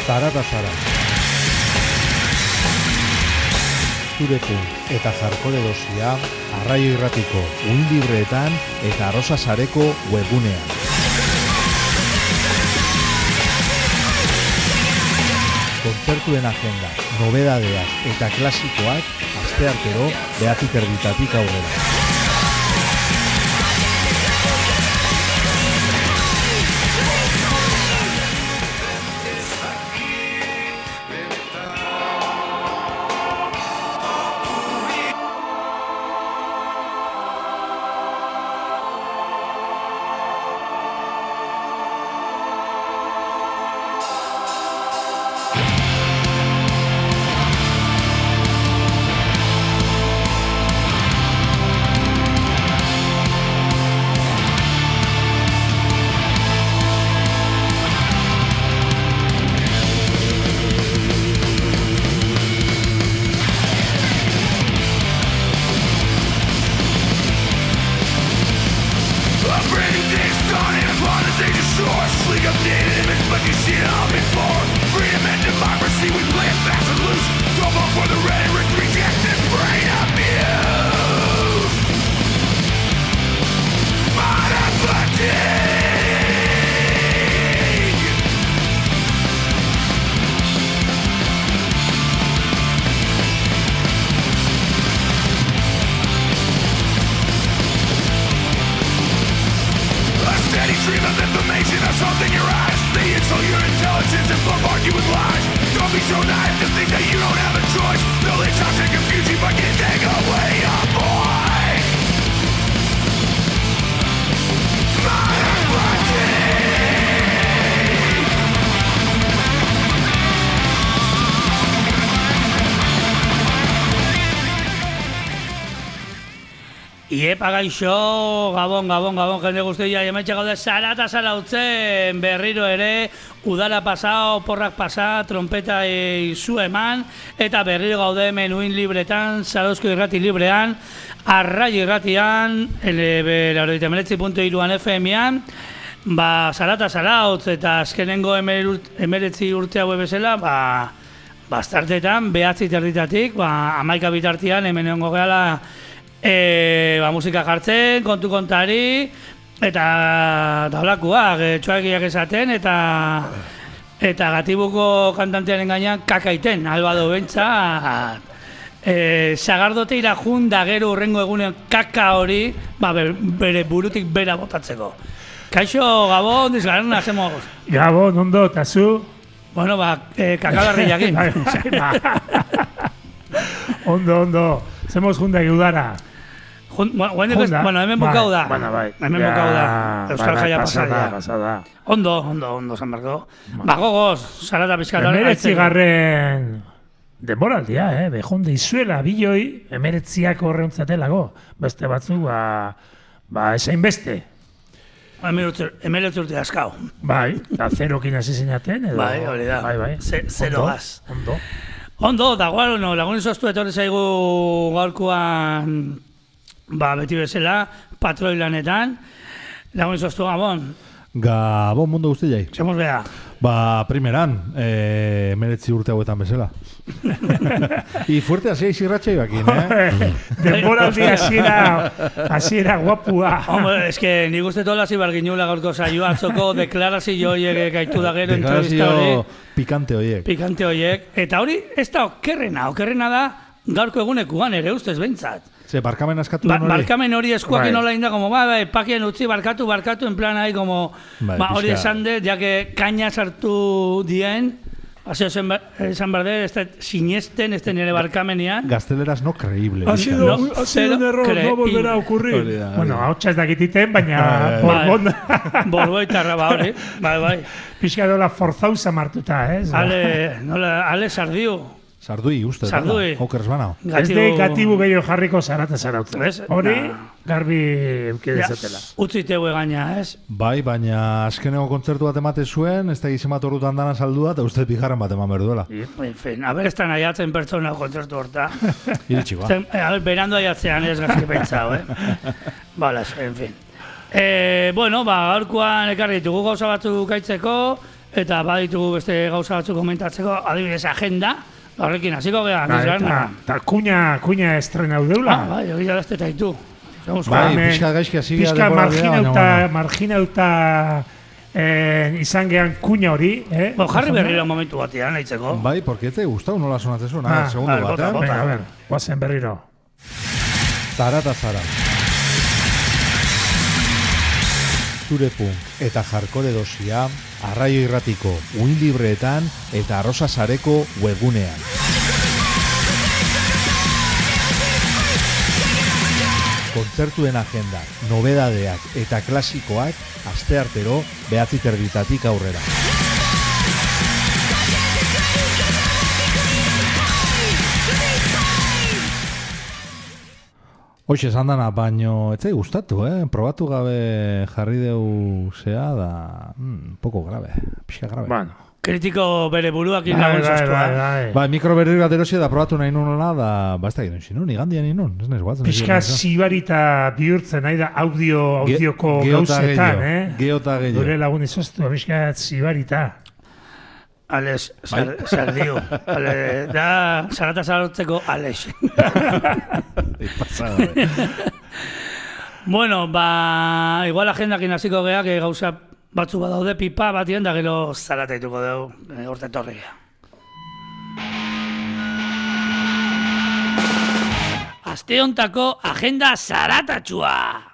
Zarata zara. Zure punk eta hardcore dosia Arraio Irratiko libreetan eta Arrosa Sareko webgunean. Kontzertuen agenda, nobedadeak eta klasikoak asteartero 9:30 aurrera. Iepa gaixo, gabon, jende guztia, hementxe gaude zarata zarautzen berriro ere, udara pasao, porrak pasa, trompeta izu eman, eta berriro gaude menuin libretan, Zarauzko Irrati librean, Arraio Irratian, LB89.3 FM-ean, zarata zarautz, eta azkenengo 19 urte hau bezala, bastartetan, 9:30, 11 bitartian, hemen egongo gehala, musika jartzen, kontu kontari, eta daulakuak, txoakiak esaten, eta Gatibuko kantantearen gainean kakaiten, albado bentsa, sagardote irajun da gero urrengo egunean kaka hori, bere burutik bera botatzeko. Kaixo, Gabon, dizgaren, hacemos. Gabon, ondo, eta zu? Bueno, kakagarri jakin. Ondo, hacemos jundak udara. Bueno, hemen bukau da. Hemen bukau da. Euskal Jaia pasada. Ondo, San Marco. Gogoz, zarata pizkata. 19. denboraldia, behonde izuela biloi, 19 horreuntzatelako. Beste batzuk, esain beste. 19 urte askau. Bai, eta 0kin hasi zinaten, edo... Bai, hori da. Bai. 0 gaz. Ondo, da lagunin zoztu etorri zaigu gaurkoan, beti bezala, patroi lanetan. Lagunin zoztu, Gabon. Gabon mundu guztiai. Zemos beha. Primeran, 19 urte hauetan bezala. Y fuerte hasi irratxai bakin, Denboraldi hasiera guapua. Hombre, es que nik uste tola hasi barginula gaurko saioa, atzoko deklarazio horiek gaitu da gero entrevista hori. Pikante horiek. Eta hori, ez da okerrena da gaurko egunekuan ere ustez behintzat. Ze, barkamen askatu hori? Barkamen hori eskuakin nola inda, como, pakien utzi, barkatu, en plan ahí, como, hori esan de, ya que kaina sartu dien, Así esan berde, sinesten, nire barkamenean. Gazteleras no creíble. Ha sido un error, no volverá a ocurrir. Bueno, hautsa ez dakititen, baina Borboitarra, hori. Bai. Pixka dola forzauza martuta, ez? Ale sardiu. Sardui, uste. Sardui. Okers banao. Ez de Gatibu gehiago jarriko zarata zarautzen. Hori, garbi eukidezatela. Utziteu egaina, ez? Bai, baina azkeneko kontzertu bat emate zuen, ez da gizemat horretan dana saldua, eta uste bigarren bat eman berduela. En fin, haber estan aiatzen pertsona kontzertu horta. Iritsi, ba. Berando aiatzean ez gazki pentsau, Balas, en fin. Bueno, gaurkoan ekarri ditugu gauza batzuk gaitzeko, eta baditugu beste gauza batzuk komentatzeko, adibidez agenda, horrekin hasiko geha. Eta kuña estrenau deula. Bai, egia dazte taitu. Bai, pixka gaizki hasi pixka marginauta izan gehan kuña hori. Jarri berriro momentu batean, nahitzeko. Bai, porque te gustau nola sonatzen zuen, segundo batean. A ver, guazen berriro. Zara eta zara. Zure punk eta hardcore dosia, Arraio Irratiko uin libreetan eta Arrosa Sareko webgunean. Kontzertuen agenda, nobedadeak eta klasikoak asteartero 9:30 aurrera. Hoxe esan dana, baino ez zai gustatu, probatu gabe jarri deu zea da poco grave, pixka grave. Bueno. Kritiko bere buruak inagun zoztua. Ba, mikro berri bat erosia da probatu nahi nunela da, ba ez da ginen sinun, igandian inun, ez nahiz guatzen. Pixka zibarita bihurtzen nahi da audioko gauzetan, Geota gehiago. Dure lagun izoztu, pixka zibarita. Alex, zer dio. Da, zarata zarotzeko Alex. Bueno, ba, igual agendakin hasiko geha, que gauza batzu badaude pipa batien, da gero zarataituko dugu, horte torria. Aste hontako agenda zaratatxua!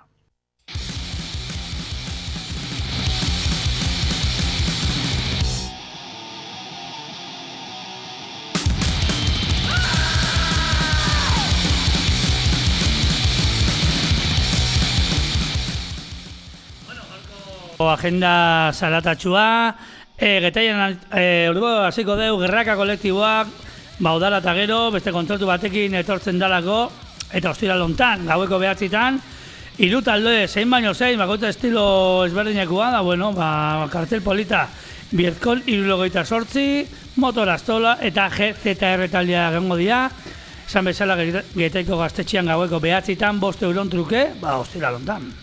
Agenda zaratatxua, getaien hasiko deu Gerraka kolektiboak, udala eta gero, beste kontzertu batekin etortzen dalako, eta ostiral hontan, gaueko 9:00, 3 talde, zein baino zein, bakoitza estilo ezberdinekoa, da, bueno, kartel polita, Bietkon 78, Motor Astola eta GZR taldea gengo dira, esan bezala Getaiko gaztetxean gaueko 9:00, 5 euron truke, ostiral hontan.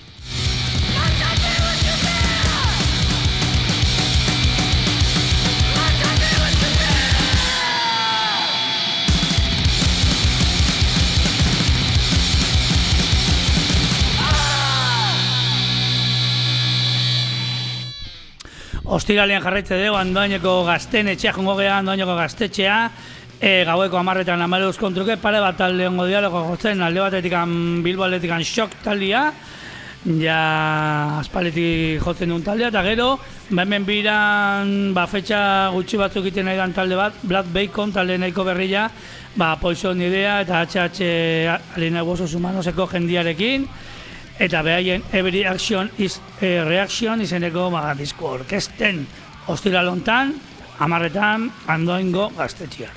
Ostiralean jarraitze dugu, Andoaineko gazten etxea jongo geha, Andoaineko gaztetxea, gaueko 10:00 10 kontruke, pare bat talde hongo dialego gotzen, alde batetik Bilbo aldetik Shock taldea, ja aspaletik jotzen duen taldea, eta gero, hemen biran, fetxa gutxi batzuk iten nahi dan talde bat, Black Bacon talde nahiko berria, Poison Idea eta HH Alina Huesos Humanoseko jendiarekin, eta behaien Every Action is a Reaction izeneko disko orkesten ostiral hontan, 10:00 Andoaingo gaztetxean.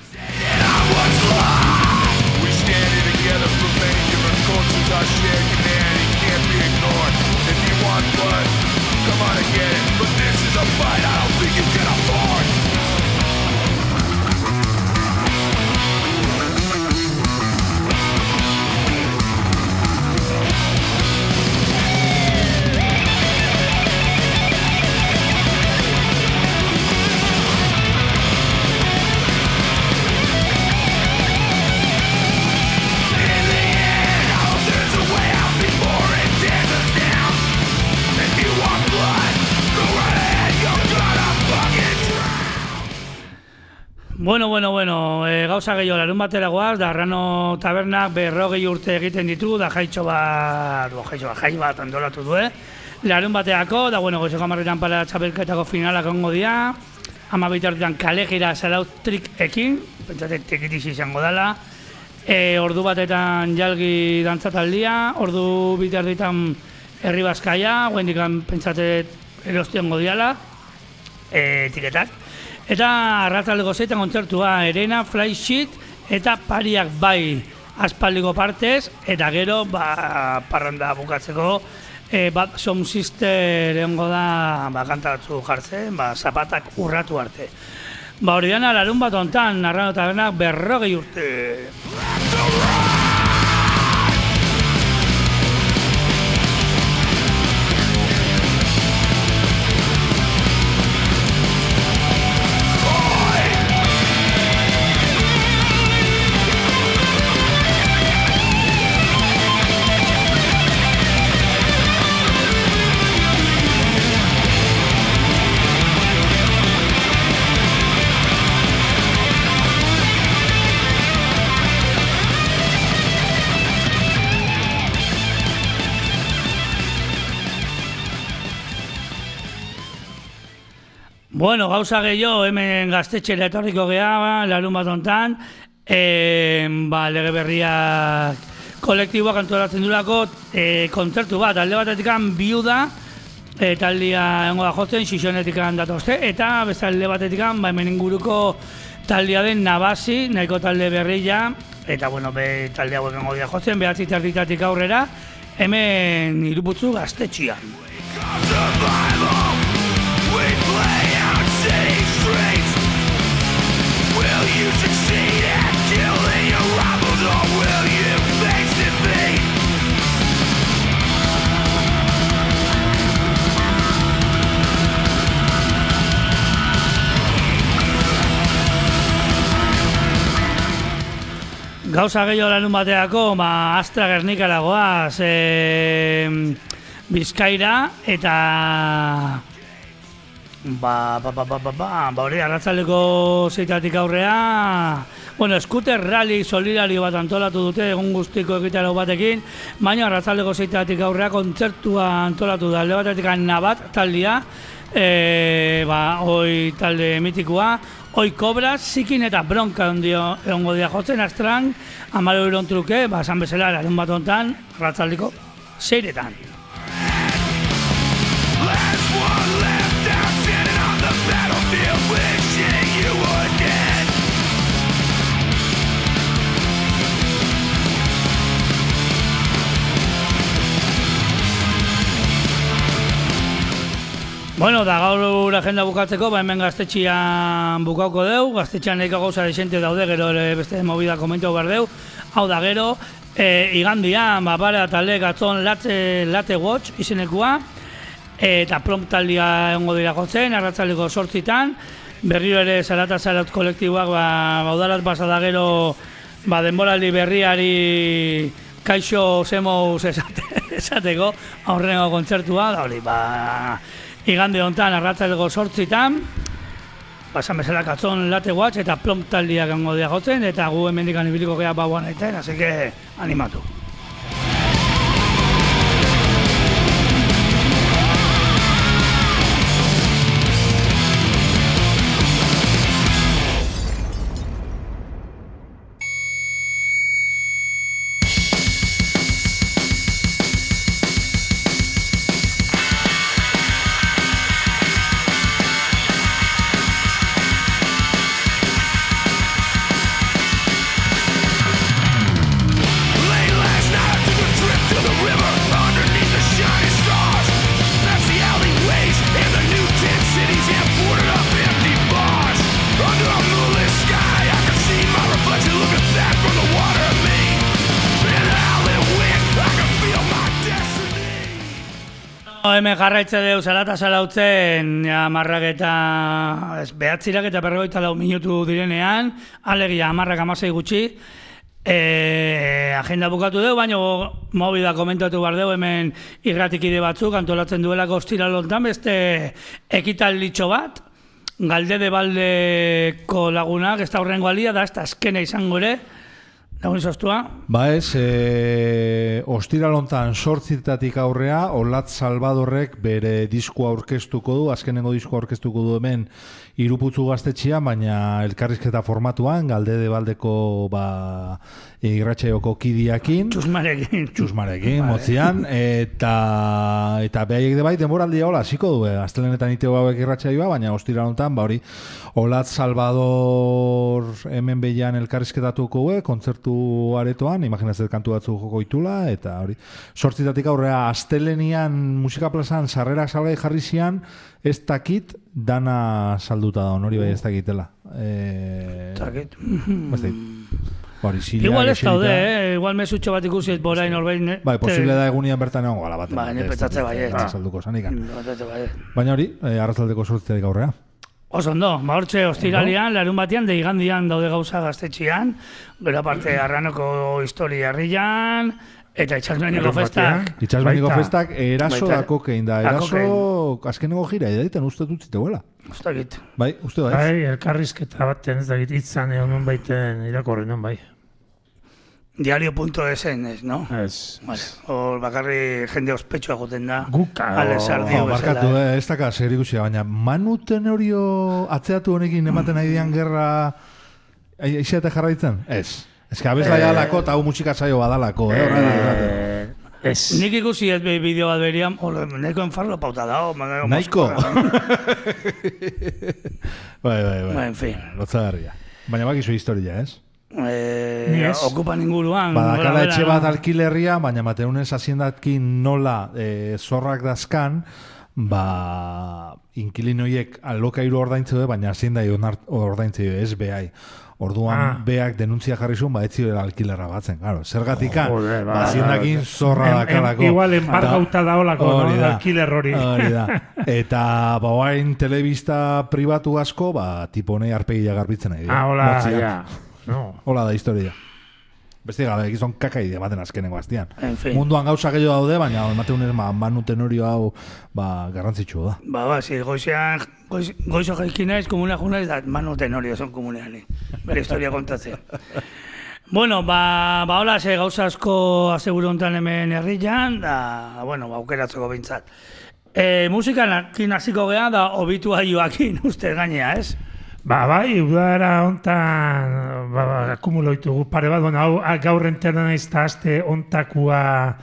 Bueno, gauza gehiago larun batera goaz, da Arrano tabernak 40 urte egiten ditu, da jai bat antolatu du, larun bateako, da goizeko 10:00 para txapelketako finalak ongo dira, 12:00 kale gira Zarautrik ekin, pentsate tekitiz izango dela, ordu batetan jalgi dantzataldia, ordu 2:00 herri bazkaia, guendikan pentsate erostiongo diala, etiketak. Eta arratzaldeko 7 kontzertua Erena, Flysheet eta Pariak bai aspaldiko partez, eta gero parranda bukatzeko Bad Sound Sister egongo da kanta batzu jartzen, zapatak urratu arte. Hori dena larun bat hontan, Arrano tabernak 40 urte. Bueno, gauza gehiago, hemen gaztetxera etorriko geha, larun bat hontan, lege berriak kolektiboak antolatzen durako kontzertu bat, alde batetik biuda, taldia engo da jotzen, Xixonetik datozte, eta beste alde batetik hemen inguruko taldia den Nabasi, nahiko talde berria, eta talde hauek engo da jotzen, 9:30 aurrera, hemen Iruputzu gaztetxian. Will you succeed at killing your rivals, or will you face defeat? Gauza gehiago lanun bateako, Astra Gernikara goaz, Bizkaira, eta hori arratsaldeko 6:00 aurrea, scooter rally solidario bat antolatu dute egun guztiko egitarau batekin, baina arratsaldeko 6:00 aurrea kontzertua antolatu da, alde batetik Nabat taldia, hoi talde mitikoa, hoi Kobras, Zikin eta Bronka egongo dira jotzen Astran, 14 truke, esan bezala larun bat hontan, arratsaldeko 6:00. Da gaur agenda bukatzeko, hemen gaztetxian bukauko deu, gaztetxian nahiko gauza desente daude, gero beste movida komentu behar deu, hau da gero, igandian, pare talde gatzon late watch izenekua, eta prompt taldia egongo dira jotzen, arratsaldeko 8:00, berriro ere Zarata Zaraut kolektiboak, udalat pasada gero, denboraldi berriari kaixo zemouz esateko, aurrengo kontzertua, da hori, igande hontan arratsaldeko 8:00, esan bezala Gatzon Late Watch eta Plomp taldiak egongo dira jotzen, eta gu hemendikan ibiliko gea bauan aiten, así que animatu. Hemen jarraitze deu Zarata Zarautzen amarrak eta 9:40 minutu direnean, alegia 10:16 gutxi, agenda bukatu deu, baina movida komentatu behar deu hemen irratikide batzuk antolatzen duelako ostiralontan beste ekitalditxo bat, Galde de Baldeko lagunak, ez da horrengo alia, da ez da azkena izango ere, lagun izostua? Ostiralontan 8:00 aurrea, Olat Salvadorrek bere diskoa aurkeztuko du, azkenengo diskoa aurkeztuko du hemen Iruputzu gaztetxean, baina elkarrizketa formatuan, Galde de Baldeko irratsaioko kidiakin. Txusmarekin, motzian, eta behaiek de bai, denboraldia hola, hasiko du, astelenetan iteo hauek irratsaioa, baina ostiralontan, hori, Olat Salvador hemen behian elkarrizketatuko kontzertu aretoan, imaginazet kantu batzu joko itula, eta hori, 8:00 aurrea astelenian musikaplazan sarrerak salgai jarri zian, ez dakit dana salduta da, hori bai ez dakitela. Dakit. Igual ez daude, igual mesutxo bat ikusi borain horbein. Bai, posible da egunian bertan egon gala bat. Bai, nipetatze bai, salduko zanikan. Baina hori, arratsaldeko 8:00 aurrea. Oso ondo, hortxe ostiralian, larun batean, deigandian daude gauza gaztetxian, gero aparte Arranoko historia herrian, eta Itxasmeniko festak. Itxasmeniko festak eraso dako kein da, eraso azkeneko gira, edaiten uste dut ziteuela. Uste dakit. Bai, uste da. Bai, elkarrizketa baten ez dakit, itzan egon baiten irakorri non bai. Diario.esen, ez, no? Ez. Vale. Hor bakarri jende ospetsua goten da. Guka. Alessardio Barkatu, bezala. ez daka zer ikusia, baina Manu Tenorio atzeatu honekin ematen ari dian gerra aixeate jarraitzen? Ez. Ez que abeslaia dalako eta hau musika saio badalako, Ez. Nik ikusi ez bideo bat berian, nahiko enfarlo pauta da. Nahiko? Bai. En fin. Lotzagarria. Baina bakizu historia, ez? Okupan inguruan. Badakala etxe bat alkilerria, baina mateunez haziendatkin nola zorrak dazkan, inkilinoiek alokairu ordaintze baina haziendai ordaintze ez behai. Orduan beak denuntzia jarri zuen, ez zirela alkilerra batzen. Claro, zergatikan, haziendakin zorra dakalako. Igual enbargauta daolako, alkiler hori. Eta bauain telebista pribatu asko, tiponei arpegia garbitzen nahi. Hola, ja. Hola da historia. Beste gabe, gizon kakaidea baten azkenengo aztian. Munduan gauza gehiago daude, baina emate unen Manu Tenorio hau garrantzitsu da. Goizo jaikinaiz, komunea junaiz, da Manu Tenorio son komunean. Bere historia kontatzen. Bueno, hola, gauza asko aseguru honetan hemen herrian, aukeratzeko bintzat. Musikan hasiko geha da obitua joakin uste gainea, ez? Bai, udara hontan akumuloitugu pare bat, gaur entera naiz eta aste ontakua,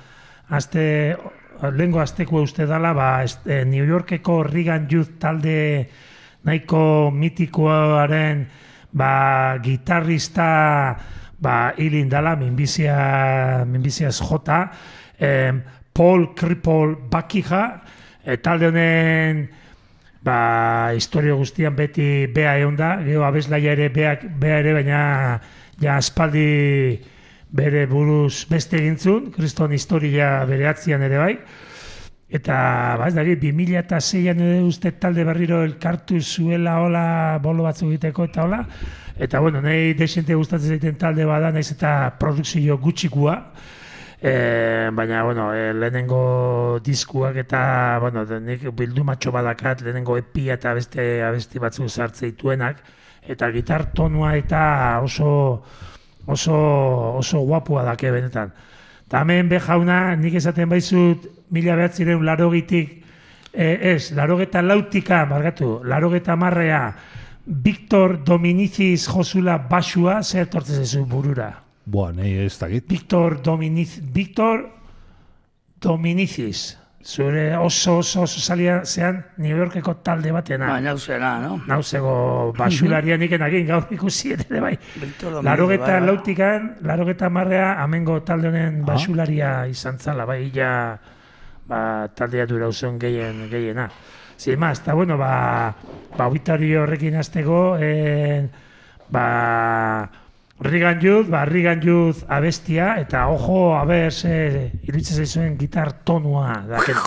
lehenko astekua uste dala, New Yorkeko Reagan Youth talde nahiko mitikoaren gitarrista hilin dala, minbiziaz jota, Paul Cripple Bakija, talde honen historio guztian beti bea egon da, gero abeslaia ere bea ere, baina aspaldi bere buruz beste egintzun, kriston historia bere atzian ere bai. Eta, ez da, 2006an ere uste talde berriro elkartu zuela hola bolo batzu egiteko eta hola. Eta, nahi desente gustatzen zaiten talde bada, nahiz eta produkzio gutxikua. Baina, lehenengo diskuak eta, nik bildumatxo badakat, lehenengo epia eta abesti batzu sartze dituenak, eta gitar tonua eta oso guapua dake benetan. Eta hemen bejauna, nik esaten baizut, 1980-tik, larogeta lautika, larogeta marrea, Victor Dominicis josula basua, zer tortzen zezu burura? Nahi ez dakit. Victor Dominicis. Zure oso salia zean New Yorkeko talde batena. Nauzera, no? Nauzego basularian iken egin gaur ikusi ere bai. Larogeta lautikan, larogeta marrea, amengo talde honen basularia izan zala, bai, taldea dura uson gehiena. Sin más, eta auditorio horrekin aztego, Reagan Youth abestia, eta ojo, iruditzen zaizuen gitar tonua.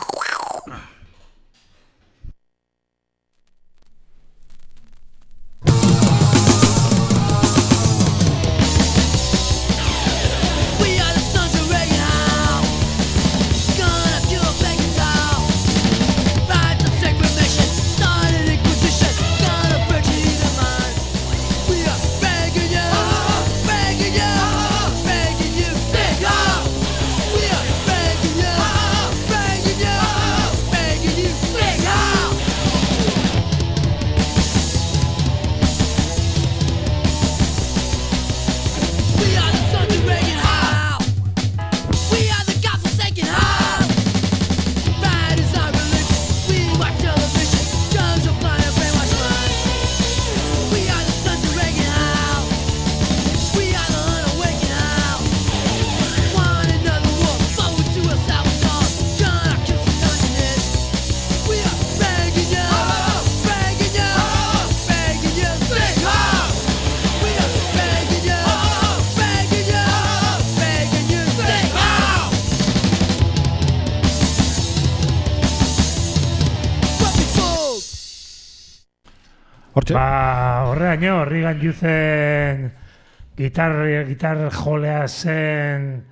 Horreaino, Reagan Youthen gitar jolea zen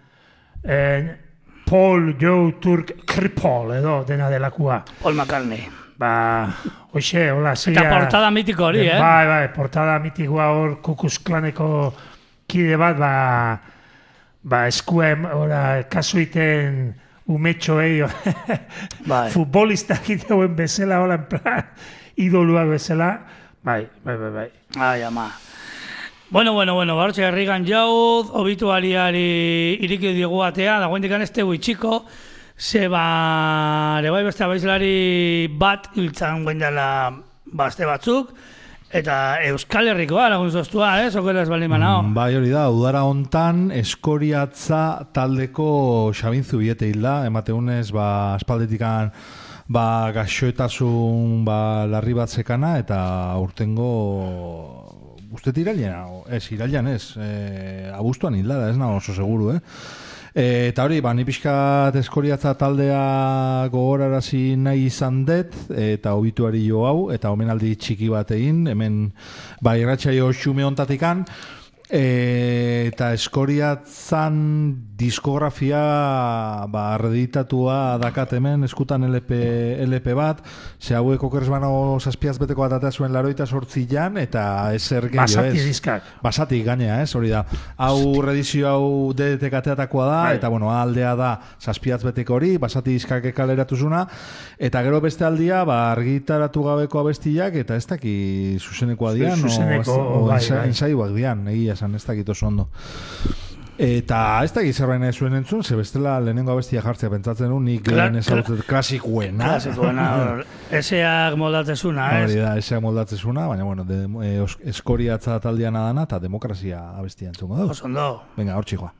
Paul Joe Turk Cripple edo dena delakua. Paul McCartney. Hoxe, hola, zeia... Eta portada mitiko hori, Bai, portada mitikoa hor Ku Klux Klaneko kide bat, eskuen, kasuiten umetxoei, futbolistak iteuen bezala, en plan, idoluak bezala, bai. Ai, ama. Bueno, bartxe herrigan jauz, obituariari iriki diogu atea, dagoen dikan ez tegu itxiko, ere bai beste abaizlari bat hiltzan guen dela bazte batzuk, eta Euskal Herrikoa lagun zoztua, zokela ez baldin manao. Bai, hori da, udara hontan Eskoriatza taldeko Xabin Zubiete hilda, emateunez, aspaldetikan gaixoetasun larri bat zekana, eta urtengo ustet irailean ez, abuztuan hilda, ez nago oso seguru, Eta hori, ni pixkat Eskoriatza taldea gogorarazi nahi izan dut, eta obituari jo hau, eta omenaldi txiki bat egin, hemen irratsaio xume hontatikan, eta Eskoriatzan diskografia arreditatua dakat hemen, eskutan LP bat, ze hauek okersbano zazpiaz beteko bat atea zuen 88an, eta ezer gehiago ez. Basati diskak. Basati gainea, hori da. Hau redizio hau DDT kateatakoa da, eta aldea da zazpiaz beteko hori, basati diskak ekaleratuzuna, eta gero beste aldia, argitaratu gabeko abestiak, eta ez daki zuzenekoa dian, ensaiuak dian, egia esan, ez dakit oso ondo. Eta ez dakit zerbait nahi zuen entzun, ze bestela lehenengo abestia jartzea pentsatzen du, nik lehen ezagutzen klasikoena. Eseak moldatzezuna, ez? Hori da, eseak moldatzezuna, baina, Eskoriatza taldean adana, eta demokrazia abestia entzungo dugu. Oso ondo. Venga, hor txikoa.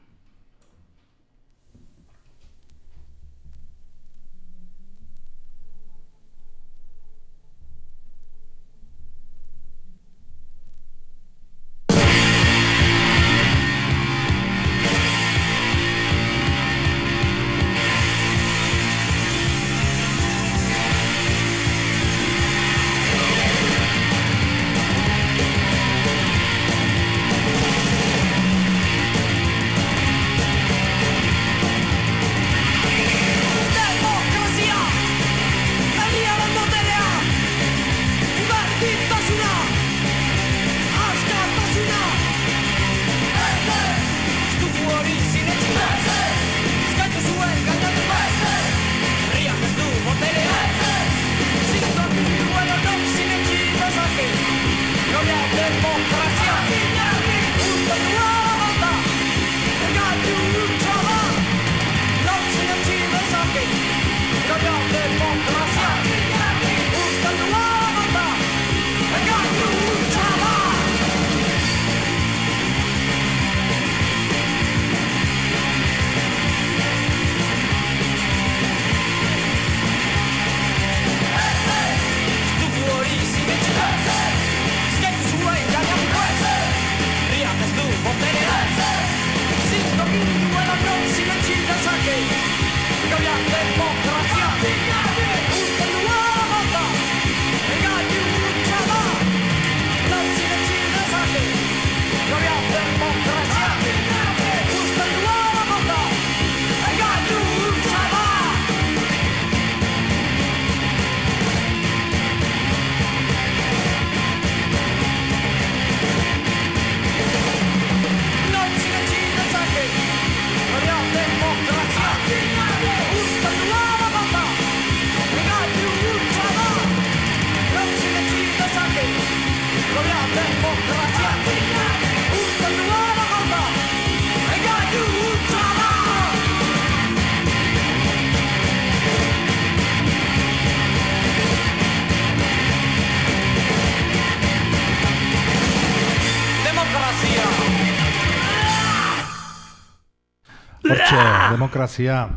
Demokrazia,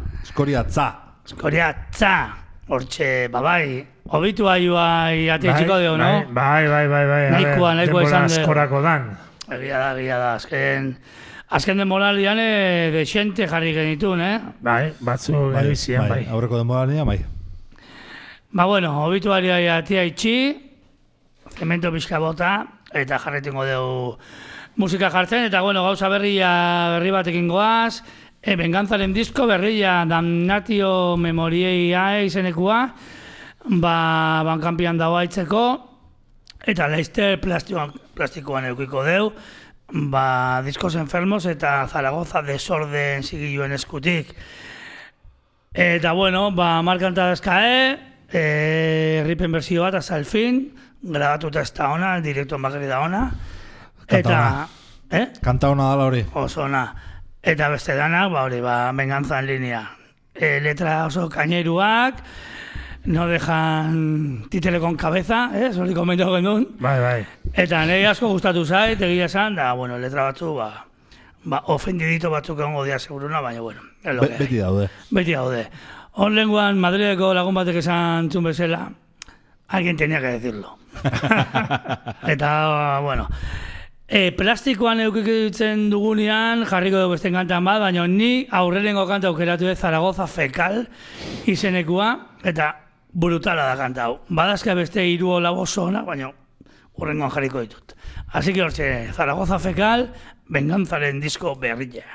Eskoriatza, hortxe, babai, obitu aiuai atetxiko dugu, no? Bai. Nahikoa esan de... Askorako dan. Egia da, azken demoralian de xente jarri genitun, Bai, batzu gerizian, bai. Aurreko demoralian, bai. Obitu aiuai atea itxi, zemento pixka bota, eta jarretingo dugu musika jartzen, eta gauza berri batekin goaz, Venganzaren disko berria Damnatio Memoriae izenekua bankanpian dago haitzeko eta Leicester plastikoan eukiko deu Discos Enfermos eta Zaragoza Desorden zigiluen eskutik. Eta bueno, markanta dazkae, ripen berzio bat hasta el fin, grabatuta ez da ona, direktuan bakarri da ona. Eta, Kanta ona dala hori. Oso ona. Eta beste danak, venganza en línea. Letra oso kaineruak, no dejan titele con cabeza, hori komentatu genuen. Bai. Eta nire asko gustatu zait, egia esan, da, letra batzu, ofendidito batzuk egongo dia seguruna, baina, Beti daude. Beti daude. Hor lenguan, Madrideko lagun batek esan txun bezala, alguien tenía que decirlo. Eta, plastikoan eukitzen dugunean, jarriko dugu beste kantan bat, baina ni aurrelengo kanta aukeratu Zaragoza Fekal izenekua, eta brutala da kanta hau. Badazka beste 3 lau oso ona, baina urrengoan jarriko ditut. Así que hortxe, Zaragoza Fekal, venganzaren disko berria.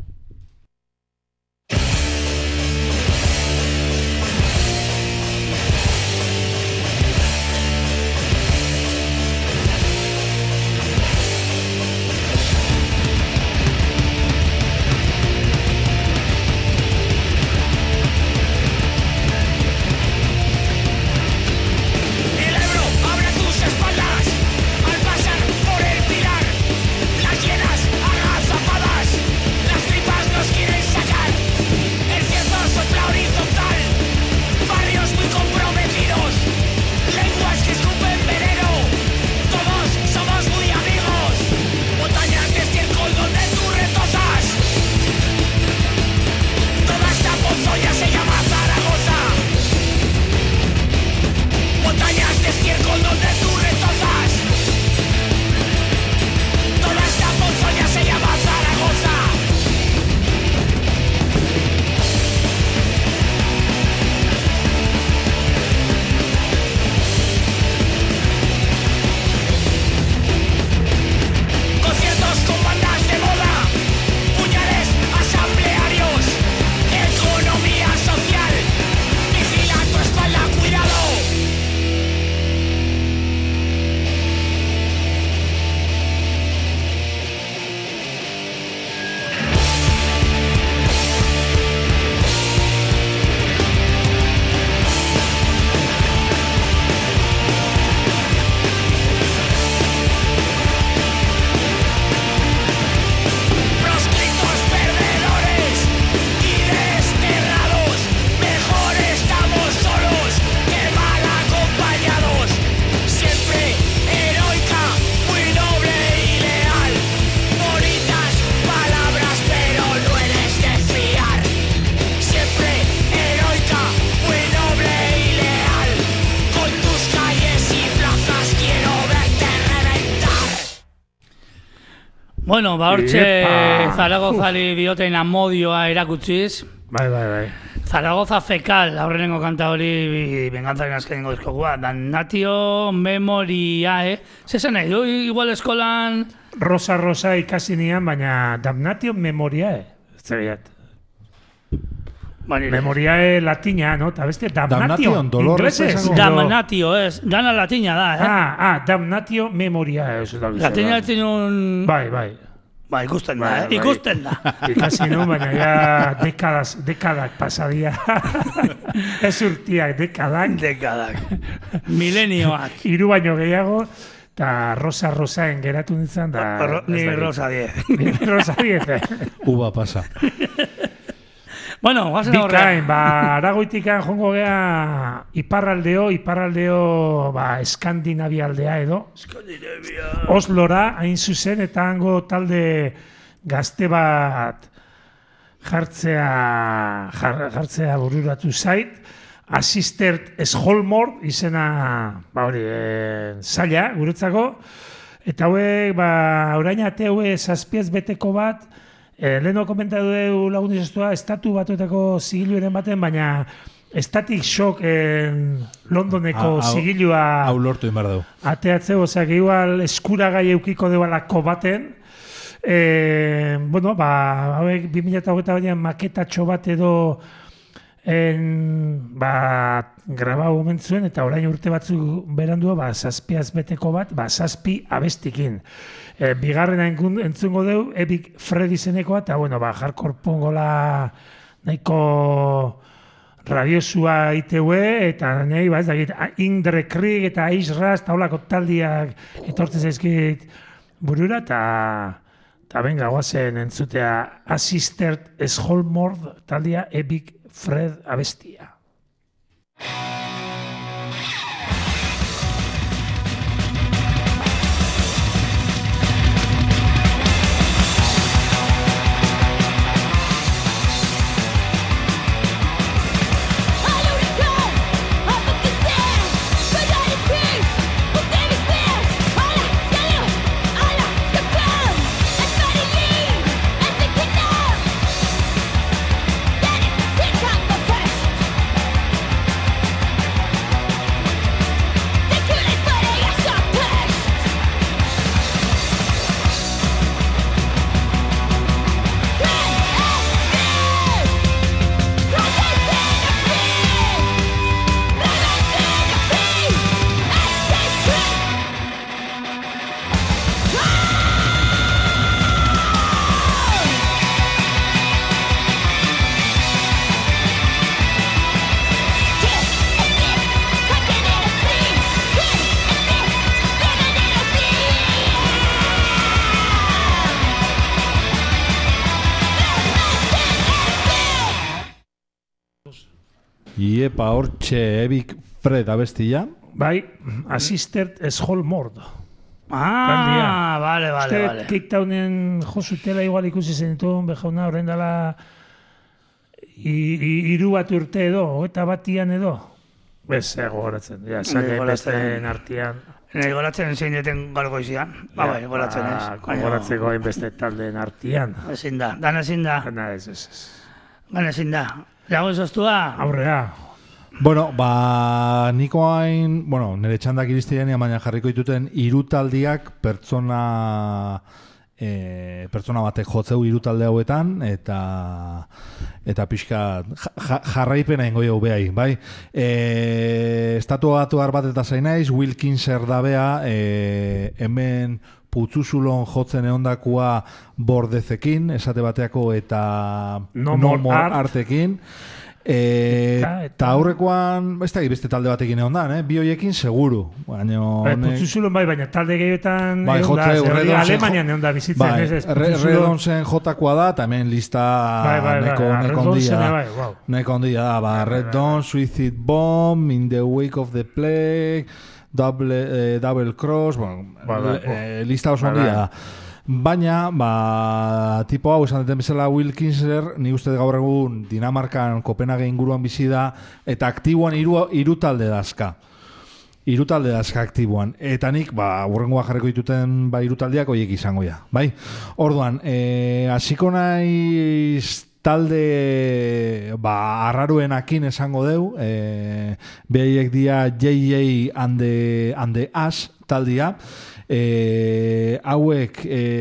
Hortxe Zaragozari dioten amodioa erakutziz. Bai. Zaragoza Fekal, aurrenengo kanta hori vengantzaren azkenengo diskoa. Damnatio Memoriae. Zesan nahi du, igual eskolan... Rosa ikasi nian, baina Damnatio Memoriae. Zeriat. Memoriae latina, no? Ta bestia, Damnatio. Damnatio, ez. Dana latina da, Damnatio Memoriae. Latina ez zinun... Bai. Ikusten da. Ikasi nu, baina ya dekadak pasadia. Ez urtiak, dekadak. Milenioak. 3 baino gehiago, eta rosaen geratu nintzen. Ni rosa 10. Ni rosa 10. Uba pasa. Guazen horrean. Aragoitikan jongo gea iparraldeo, Eskandinavia aldea edo. Oslora, hain zuzen, eta hango talde gazte bat jartzea bururatu zait. Assistert Sholmor izena, zaila, guretzako. Eta hauek, orain ate hauek 7 beteko bat, leheno komentatu dugu lagun dizostua, estatu batuetako zigiluaren baten, baina Static Shock Londoneko zigilua hau lortu inbar dugu. Ateatzeu, igual eskuragai eukiko dualako baten. Hauek 2008 baina maketatxo bat edo grabau omen zuen, eta orain urte batzuk berandua, 7 beteko bat, 7 abestikin. Bigarrena entzungo deu, Epic Fred izenekoa, eta hardcore pongola nahiko radiosua iteue, eta nahi, Indre Krieg eta Ice Rush, eta holako taldiak etortzen zaizkit burura, eta benga, guazen entzutea Assisted Schoolmord taldia Epic Fred abestia. Iepa, hortxe Epic Fred abestia. Bai, Assisted Schoolmord. Vale. Kiktaunen josutela igual ikusi zenituen, bejauna horren dela 3 bat urte edo, 21 edo. Bez, gogoratzen, besteen artean. Goratzen zein deten galgoizian. Goratzen ez. Goratzeko hainbeste taldeen artean. Ezin da, dan ezin da. Gan ezin da. Lago izoztua? Aurrea. Bueno, niko hain, nire txandak iristiren, baina jarriko dituten 3 taldiak pertsona batek jotzeu 3 talde hauetan, eta pixka jarraipena ingo jau behai, bai? Estatu batuar bat eta zainaiz, Wilkinser dabea, hemen putzuzulon jotzen eondakua bordezekin, esate bateako eta No More Artekin. Eta aurrekoan, ez da beste talde batekin egon da, bi hoiekin seguru. Putzuzulon baina talde gehiotan egon da, Alemanian egon da bizitzen. Redonsen jotakoa da, eta hemen lista neko ondia da. Red Dawn, Suicide Bomb, In the Wake of the Plague, Double Cross, lista oso ondia da. Baina, tipo hau esan duten bezala Wilkinser, ni uste gaur egun Dinamarkan, Kopenhagen inguruan bizi da, eta aktiboan 3 talde dazka. 3 talde dazka aktiboan. Eta nik, hurrengoa jarriko dituten 3 taldeak horiek izango ja. Bai? Orduan, hasiko naiz talde arraruenakin esango deu, behaiek dia JJ and the Ash taldia. Hauek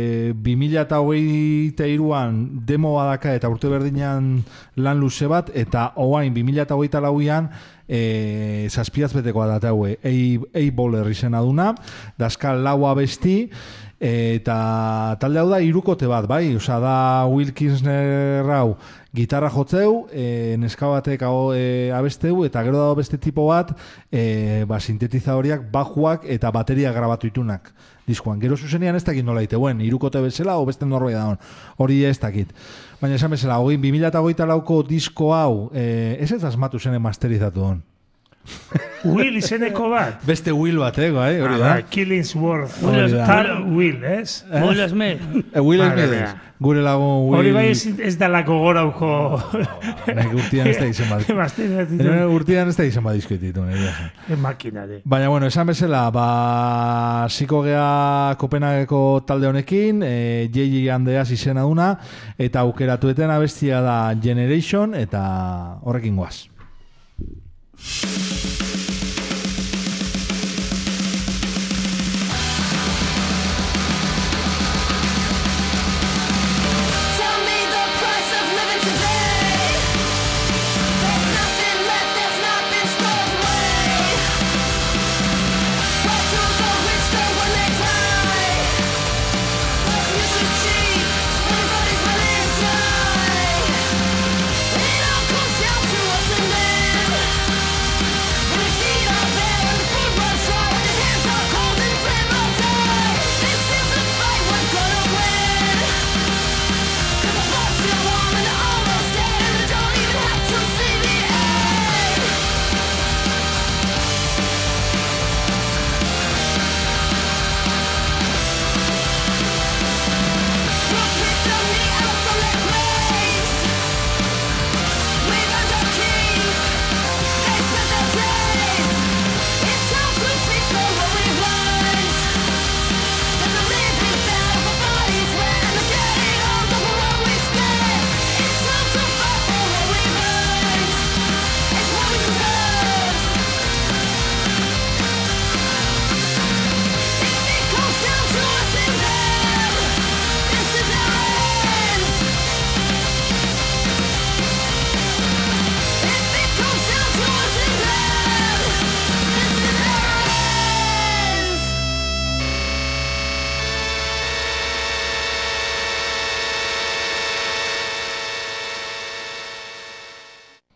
2023an demo badaka eta urte berdinean lan luze bat, eta oain 2024an 7 betekoa data haue A-Bowler izena duna, dazkal 4 abesti, eta talde hau da 3kote bat, bai? Osa da Wilkinser hau gitarra jotzeu, neska batek abesteu, eta gero dago beste tipo bat, sintetizadoriak, bajuak eta bateria grabatu itunak diskoan. Gero zuzenean ez dakit nola iteuen, 3kote bezala, o beste norbait da hori ez dakit. Baina esan bezala, 2024ko disko hau, ez asmatu zenen masterizatu hon. Will izeneko bat. Beste Will bat, hori da. Killingsworth. Will, ez? Will Smith. Will Smith. Gure lagun Will. Hori bai ez da lako gorauko. Urtean ez da izan bat. Urtean ez da izan bat izkoititu. Makina de. Baina, esan bezala, ziko gea Kopenhageko talde honekin, JJ and the Ash izena duna, eta aukeratueten abestia da Generation, eta horrekin goaz. Tell me the price of living today. There's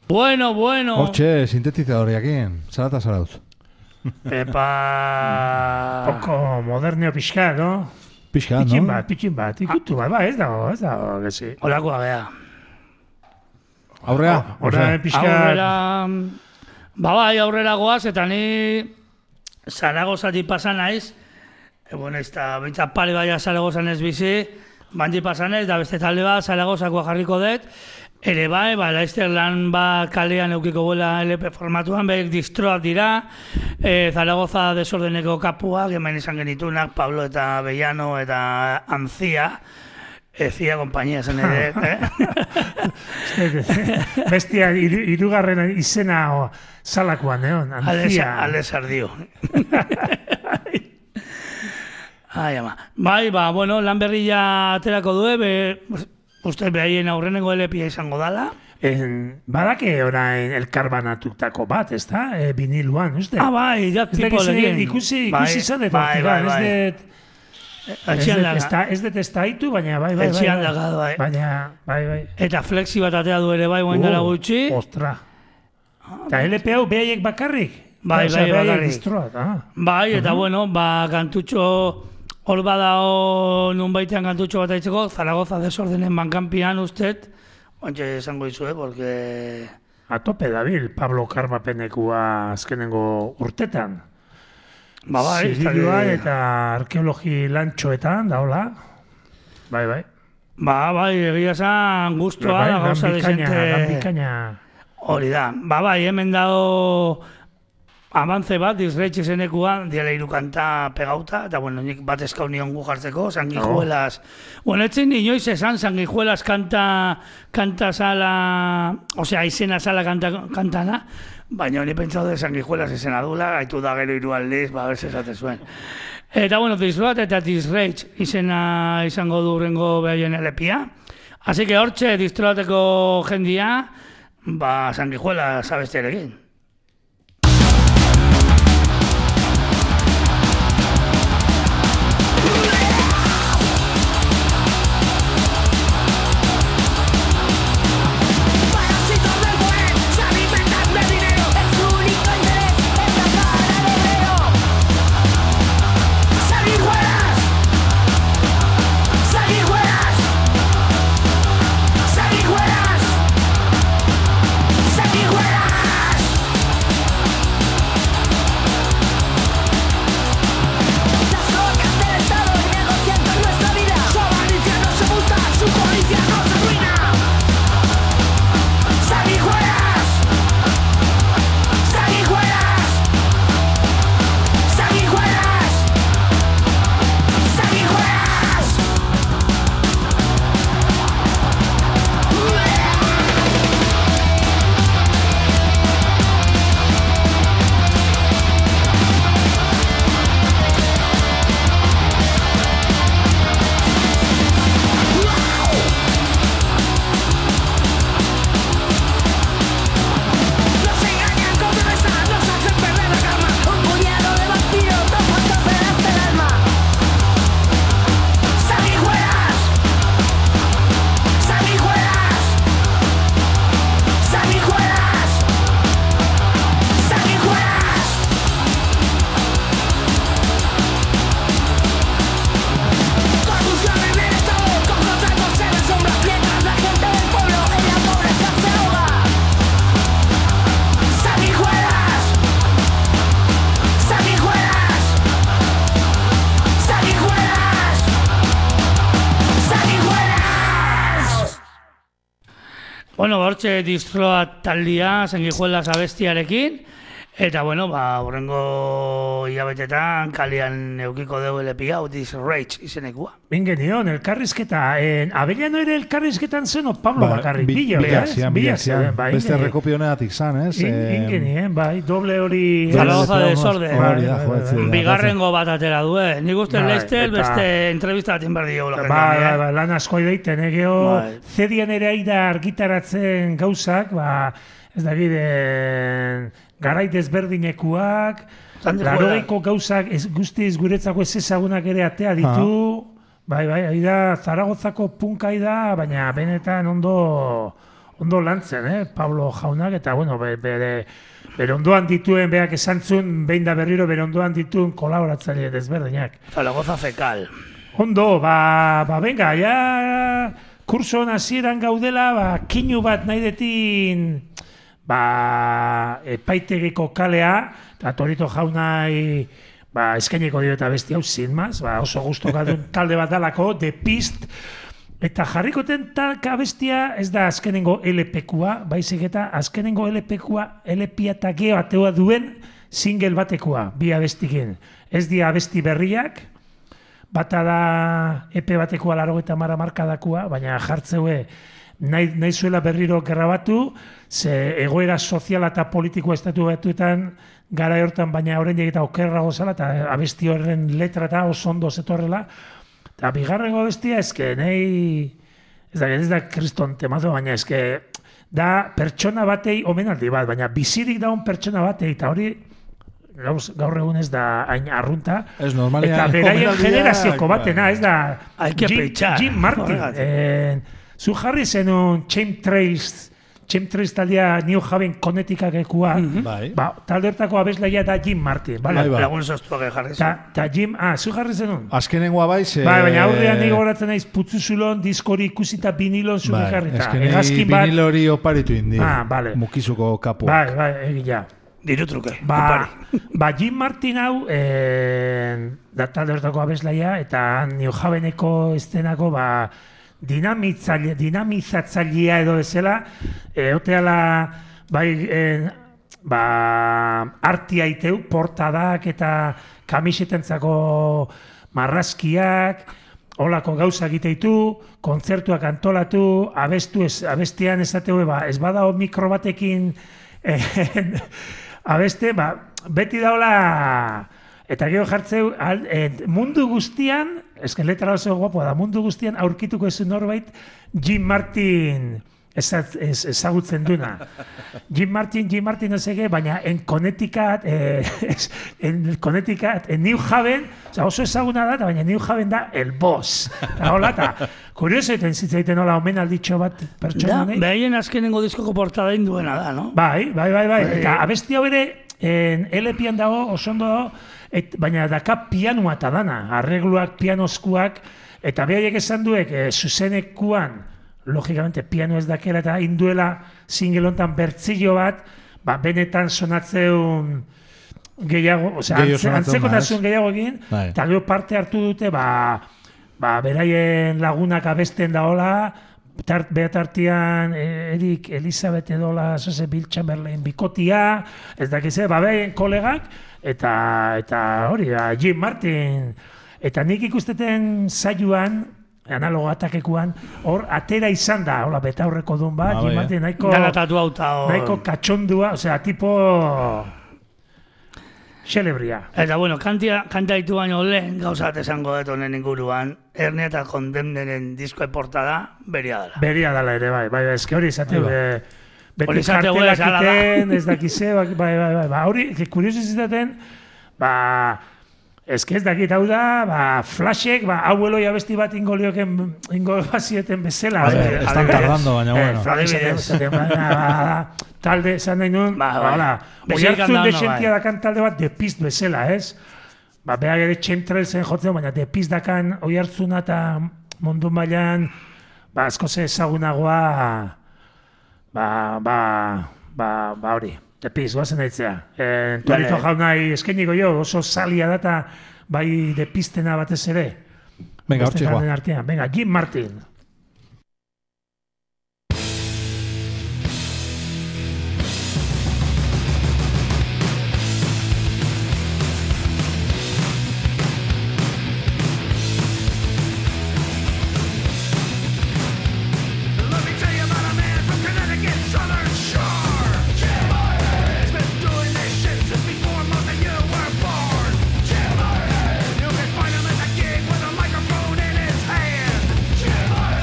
Bueno. Hortxe, sintetizadoriakin, zarata zarautz. Epa... Poko moderneo pixka, no? Pixka, no? Pitxin bat, ikutu bat, ez dago, gezi. Olakoa gea. Aurrea? Pixka... Aurrera... Bai, aurrera goaz, eta ni Zaragozatik pasan naiz. Bueno, ez da, bintzat pare baia Zaragozan ez bizi, bandi pasan naiz, da beste talde bat Zaragozakoa jarriko dut. Ere bai, Laizterlan bat kalean eukiko buela LP formatuan, behik distroak dira, Zaragoza desordeneko kapuak, hemen izan genitunak, Pablo eta Bellano eta Antzia, Zia kompainia zen ere, Bestia, irugarren izena salakoan, Antzia. Alde sardio. Ai, ama. Bai, bueno, lan berria aterako due, uste behaien aurrenengo LPa izango dala. Badake orain elkarbanatutako bat, ez da? Biniluan, uste? Bai, Dead People egin. Ikusi zanet, ez dut ez daitu, baina bai. Etxian dagado, bai. Bai. Eta flexi bat atea du ere bai, guain dara gutxi. Ostra. Eta LP hau behaiek bakarrik? Bai, bakarrik. Bai, eta bueno, kantutxo... Hor badao nun baitean kantutxo bat aitzeko, Zaragoza desordenen bankanpian ustet, oantxe esango izue, porque... A tope dabil, Pablo Karmapenekua azkenengo urtetan. Bai, Zirilua eta arkeologi lantxoetan, daola. Bai. Bai, egia esan guztua da, gauza desente... Bikaina. Hori da. Bai, hemen dago... Avance bat, Disreitz izenekua, diala hiru kanta pegauta, eta bueno, nik bat eskau nion gu jartzeko, Sanguijuelas. Bueno, etzen inoiz esan Sanguijuelas kanta sala, osea, izena sala kantana, baina honi pentsau de Sanguijuelas izena dula, gaitu da gero hiru aldiz, berz esate zuen. Eta bueno, Disroat eta Disreitz izena izango du rengo behaien LPa. Así que hortxe, Distroateko jendia, Sanguijuelas abestearekin. Bueno, hortxe Distroat taldia, Sanguijuelas abestiarekin, eta bueno, horrengo hilabetetan kalian eukiko deu LP hau, Disreitz izenekua. Bingenion, elkarrizketa, Abellano ere elkarrizketan zen, Pablo bakarrik, bilazian, beste rekopioneatik zan, ez? Ingenien, bai, doble hori... Zaragoza desorden, bigarrengo bat atera du, nik uste Leister beste entrevista batin behar diola. Bai, lan asko ideiten, egeo, zedian ere aida argitaratzen gauzak, ez da giden, garai desberdinekuak, larogeiko gauzak guztiz guretzako ez ezagunak ere atea ditu, bai, aida Zaragozako punkai da, baina benetan ondo ondo lantzen, Pablo jaunak, eta, bueno, bere ondoan dituen, beak esan zuen, behin da berriro, bere ondoan dituen kolaboratzaile desberdinak. Zaragoza fekal. Ondo, venga, ja, kursoan hasieran gaudela, kinu bat nahi detin, epaitegiko kalea, eta Torito jaunai, eskaineko dio eta besti hau, zinmaz, oso gustu gadun talde bat dalako, The Pist, eta jarrikoten talka bestia ez da azkenengo LP-kua, baizik eta azkenengo LP-kua, LP eta geo ateua duen single batekoa, bi abestikin. Ez di abesti berriak, bata da EP batekoa 80 markadakua, baina jartzeue nahi zuela berriro grabatu, ze egoera soziala eta politikoa estatu batuetan gara hortan, baina oraindik eta okerrago zela, eta abesti horren letra eta oso ondo zetorrela. Eta bigarrengo abestia, eske nahi, ez da kriston temazo, baina eske da pertsona batei omenaldi bat, baina bizirik daun pertsona batei, eta hori gaur egun ez da hain arrunta. Ez normalia. Eta beraien generazioko batena, ez da Jim Martin. Zu jarri zenun Chemtrails taldea New Haven Connecticuteko talde hortako abeslaia da Jim Martin. Lagun soztuak jarri zen. Ta Jim, zu jarri zenun? Azkenengoa baiz... Baina aurrean nire goratzen naiz putzuzulon, diskori ikusita vinilon zure jarrita. Azken vinilori oparitu indi. Mukizuko kapua. Egila. Dirutruke. Jim Martin hau da talde hortako abeslaia eta New Haveneko estenako dinamizatzailea edo bezala, oteala artia iteu, portadak eta kamisetentzako marrazkiak, holako gauza egiteitu, kontzertuak antolatu, abestian esateu, ez badao mikro batekin abeste, beti daula, eta gero jartzeu, mundu guztian, esken letra oso guapo da, mundu guztian aurkituko ezu norbait Jim Martin ezagutzen duna. Jim Martin ezege, baina en Connecticut, en New Haven, oso ezaguna da, baina New Haven da el boss. Eta hola, eta kuriosoetan zitzaiten hola omenalditxo bat pertsona nahi. Behaien azkenengo diskoko portada induena da, no? Bai. Eta abesti hau ere, LP-an dago, oso ondo dago, baina daka pianoa eta dana, arregluak, pianozkuak, eta behaiek esan duek, zuzenekuan, logikamente piano ez dakela eta induela single hontan bertzillo bat, benetan sonatzeun gehiago, antzekotasun gehiago egin, eta gero parte hartu dute, beraien lagunak abesten daola, behatartian Erik Elizabeth edola, Bill Chamberlain bikotia, ez dakize, behaien kolegak, eta hori, Jim Martin, eta nik ikusteten saioan, analogo atakekuan, hor atera izan da, hola, betaurreko duen bat, Jim Martin nahiko katxondua, osea, tipo xelebria. Eta bueno, kanta ditu baino lehen, gauza bat esango dut honen inguruan, Erne eta Condemneren diskoa portada, beria dela. Beria dela ere, bai, eske hori izateu, beti kartelak iten, ez dakize, hori, kurioso izaten, eske ez dakit hau da, flashek, hau abesti bat ingo bazieten bezala. Estan tardando, baina bueno. Talde, esan nahi nuen, oiartzun desentia dakan talde bat The Pist bezala, ez? Beha gero Chemtrailsen jotzen, baina The Pist dakan oiartzuna eta mundu mailan, asko ze ezagunagoa, hori, The Pist, guazen daitzea. Torito jaunai eskeniko jo, oso salia data, bai The Pistena batez ere. Venga, hortxe joa. Venga, Jim Martin. Jim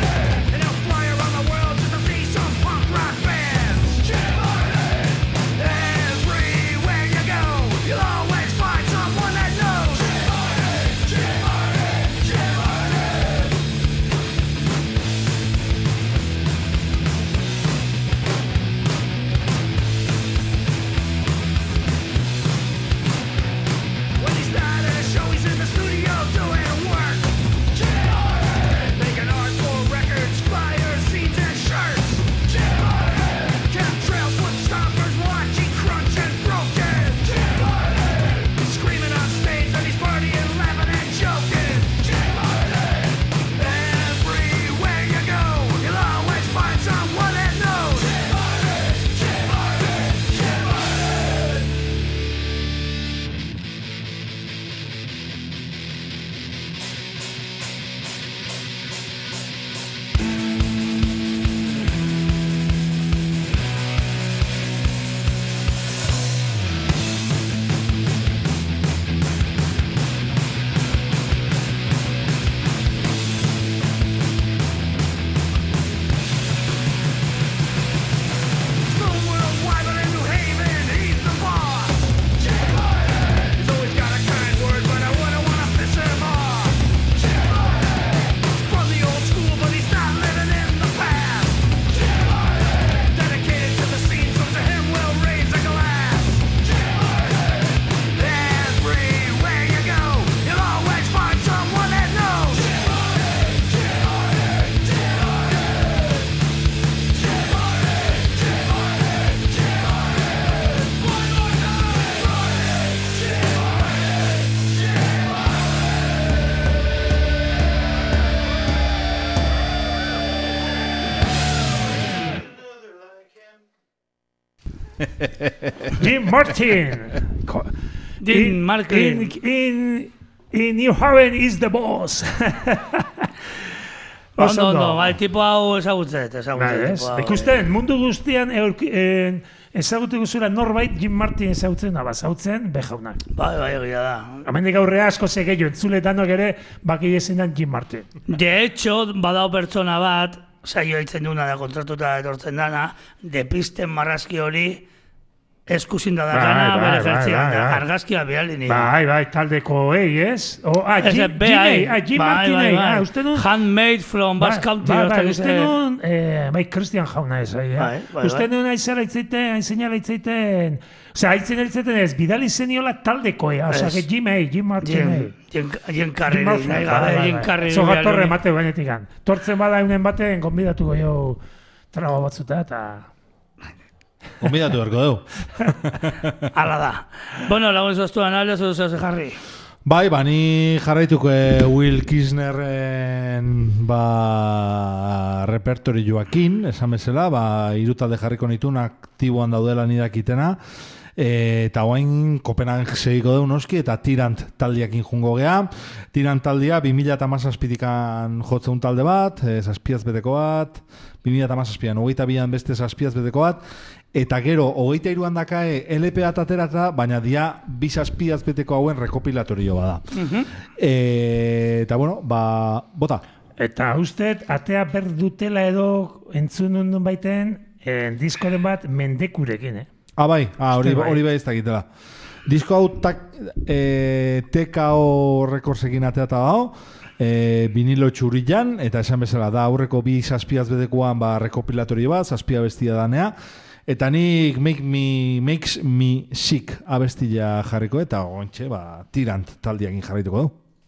Jim Martin. Dean Martin. In New Haven is the boss. Ondo, bai, tipo hau ezagutzet. Ikusten, mundu guztian ezagutuko zura norbait Jim Martin ezagutzen, bazautzen, behaunak. Bai, egia da. Hemendik aurrea asko segeio, entzuletanok ere baki ezinan Jim Martin. De hecho, badao pertsona bat, saio eitzen duna da kontratuta etortzen dana, depisten marrazki hori eskusin da dakana, bere jertzian, argazkia bihali nire. Bai, taldeko ez? Jim Martin, uste nun... Handmade from Basque Country. Uste nun, Christian jauna ez, uste nun aizela itzaiten, aitzen itzaiten ez, bidali zeniola taldekoa, osea, Jim Martin. Jim Carrey. Zogatorre mate bainetik gan. Tortzen bada eunen baten, konbidatuko jo trago batzuta eta... Konbidatu berko dugu. Hala da. Bueno, lagun zoztuan alde, zuzuz jarri. Bai, ni jarraituko Will Kirchnerren repertori joakin, esan bezala, irutalde jarriko nituen aktiboan daudela nidakitena, eta guain Kopenhagen segiko dugu noski, eta Tirant taldiakin jungo gea. Tirant taldia 2017an jotzen talde bat, zazpiaz beteko bat, 2017an, 22an beste zazpiaz beteko bat, eta gero, 23an dakae LP bat aterata, baina dia bi zazpiaz beteko hauen rekopilatorio bada. Eta bueno, bota. Eta usted, atea berdutela edo entzun baiten, diskoren bat mendekurekin, Bai, hori bai ez dakitela. Disko hau TKO Recordsekin ateata dago, vinilo txurillan, eta esan bezala da aurreko bi zazpiaz bedekoan rekopilatorio bat, zazpia bestia danea, eta nik Makes Me Sick abestila jarriko, eta gontxe, Tirant taldiakin jarrituko du.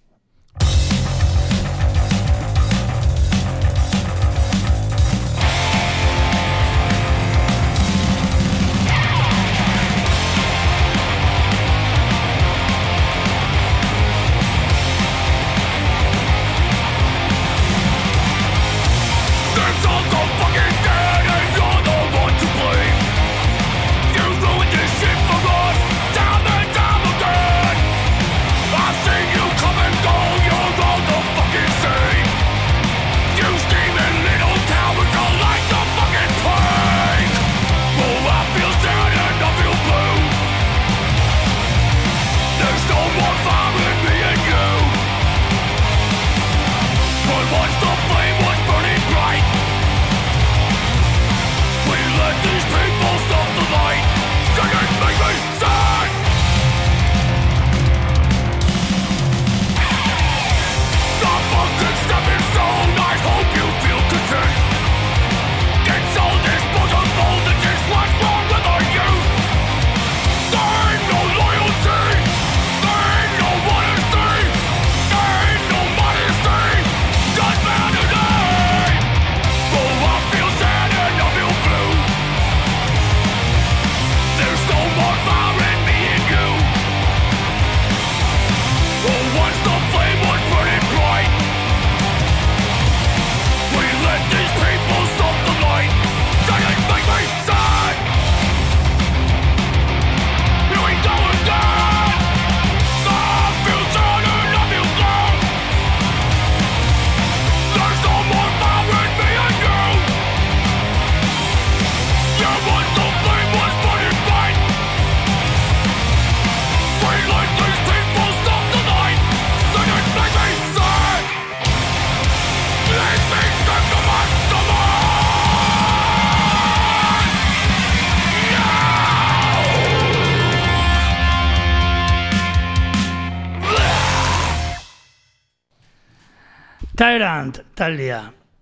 Tirant taldea.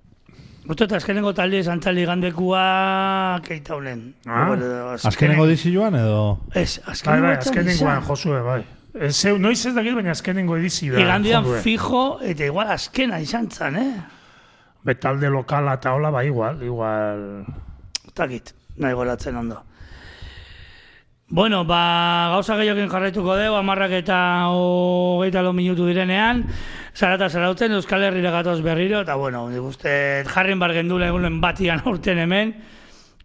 Uste eta azkenengo talde izan talde gandekua keita honen. Azkenengo dizioan edo? Ez, azkenengoan Josue, bai. Noiz ez dakit, baina azkenengo edizioa. Igandian fijo, eta igual azkena izan zan, Betalde lokala eta hola, igual. Takit, nahi goratzen ondo. Bueno, gauza gehiokin jarraituko dugu, 10 eta 24 minutu direnean, zarata zarautzen Euskal Herrira gatoz berriro, eta bueno, nik uste jarrin bar gendula egunen batian aurten hemen,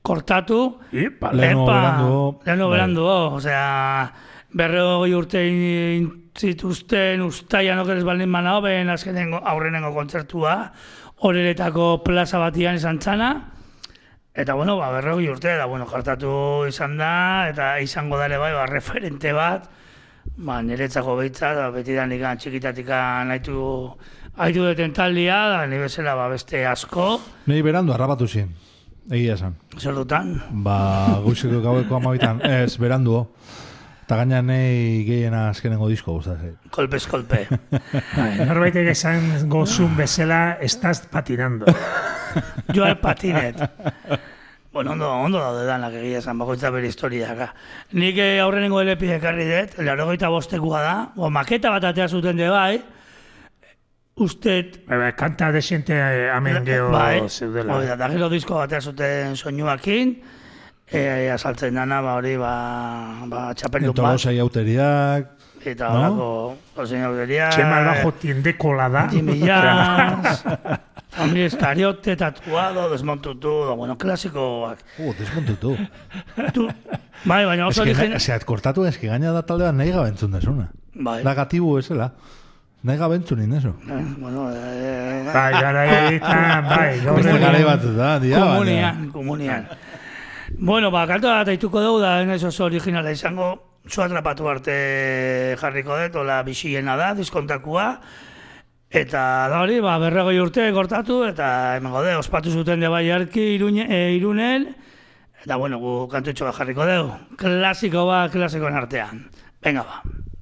kortatu, Leheno berandu, osea, 40 urte zituzten ustaian okeres baldin manao, behen azkenengo aurrenengo kontzertua, Horeretako plaza batian izan txana, eta, 40 urte, eta, jartatu izan da, eta izango dale bai, referente bat, niretzako behitzat, betidanik txikitatikan haitu deten taldia, da, ni bezala beste asko. Nei berandu harrapatu zien, egia esan. Zer dutan? Goizeko gaueko 12, ez, berandu. Eta gaina nahi gehiena azkenengo disko gustatzen. Kolpez kolpe. Norbaitek esan gozun bezala, estás patinando. Jo al patinet. Ondo daude danak egia esan, bakoitza bere historiaka. Nik aurrenengo LP ekarri dut, 85 da, maketa bat atea zuten de bai, usted... Kanta desiente amen geho zeudela. Da gero disko batea zuten soinuakin, asaltzen dana, hori, txapeldun bat. Entolosai auteriak... Eta horako, osei auteriak... Txema bajo tiende kolada. Jimmy Jazz, Familia Escariote, tatuado, desmontutu, klasikoak. Desmontutu. Bai, baina oso original... Ezeat, kortatu eski gaina da taldean nahi gabentzun desuna. Bai. Negatibu esela. Nahi gabentzun indezu. Bai, gara egiten, bai. Beste gara batzu da, dia. Komunian. Kanto bat aituko dugu da, ez oso originala izango, zu atrapatu arte jarriko dut, ola bisiena da, diskontakua, eta da hori, 40 urte kortatu, eta emango de, ospatu zuten de bai arki Irunen, eta gu kantutxo bat jarriko dugu, klasikoen artean. Venga ba.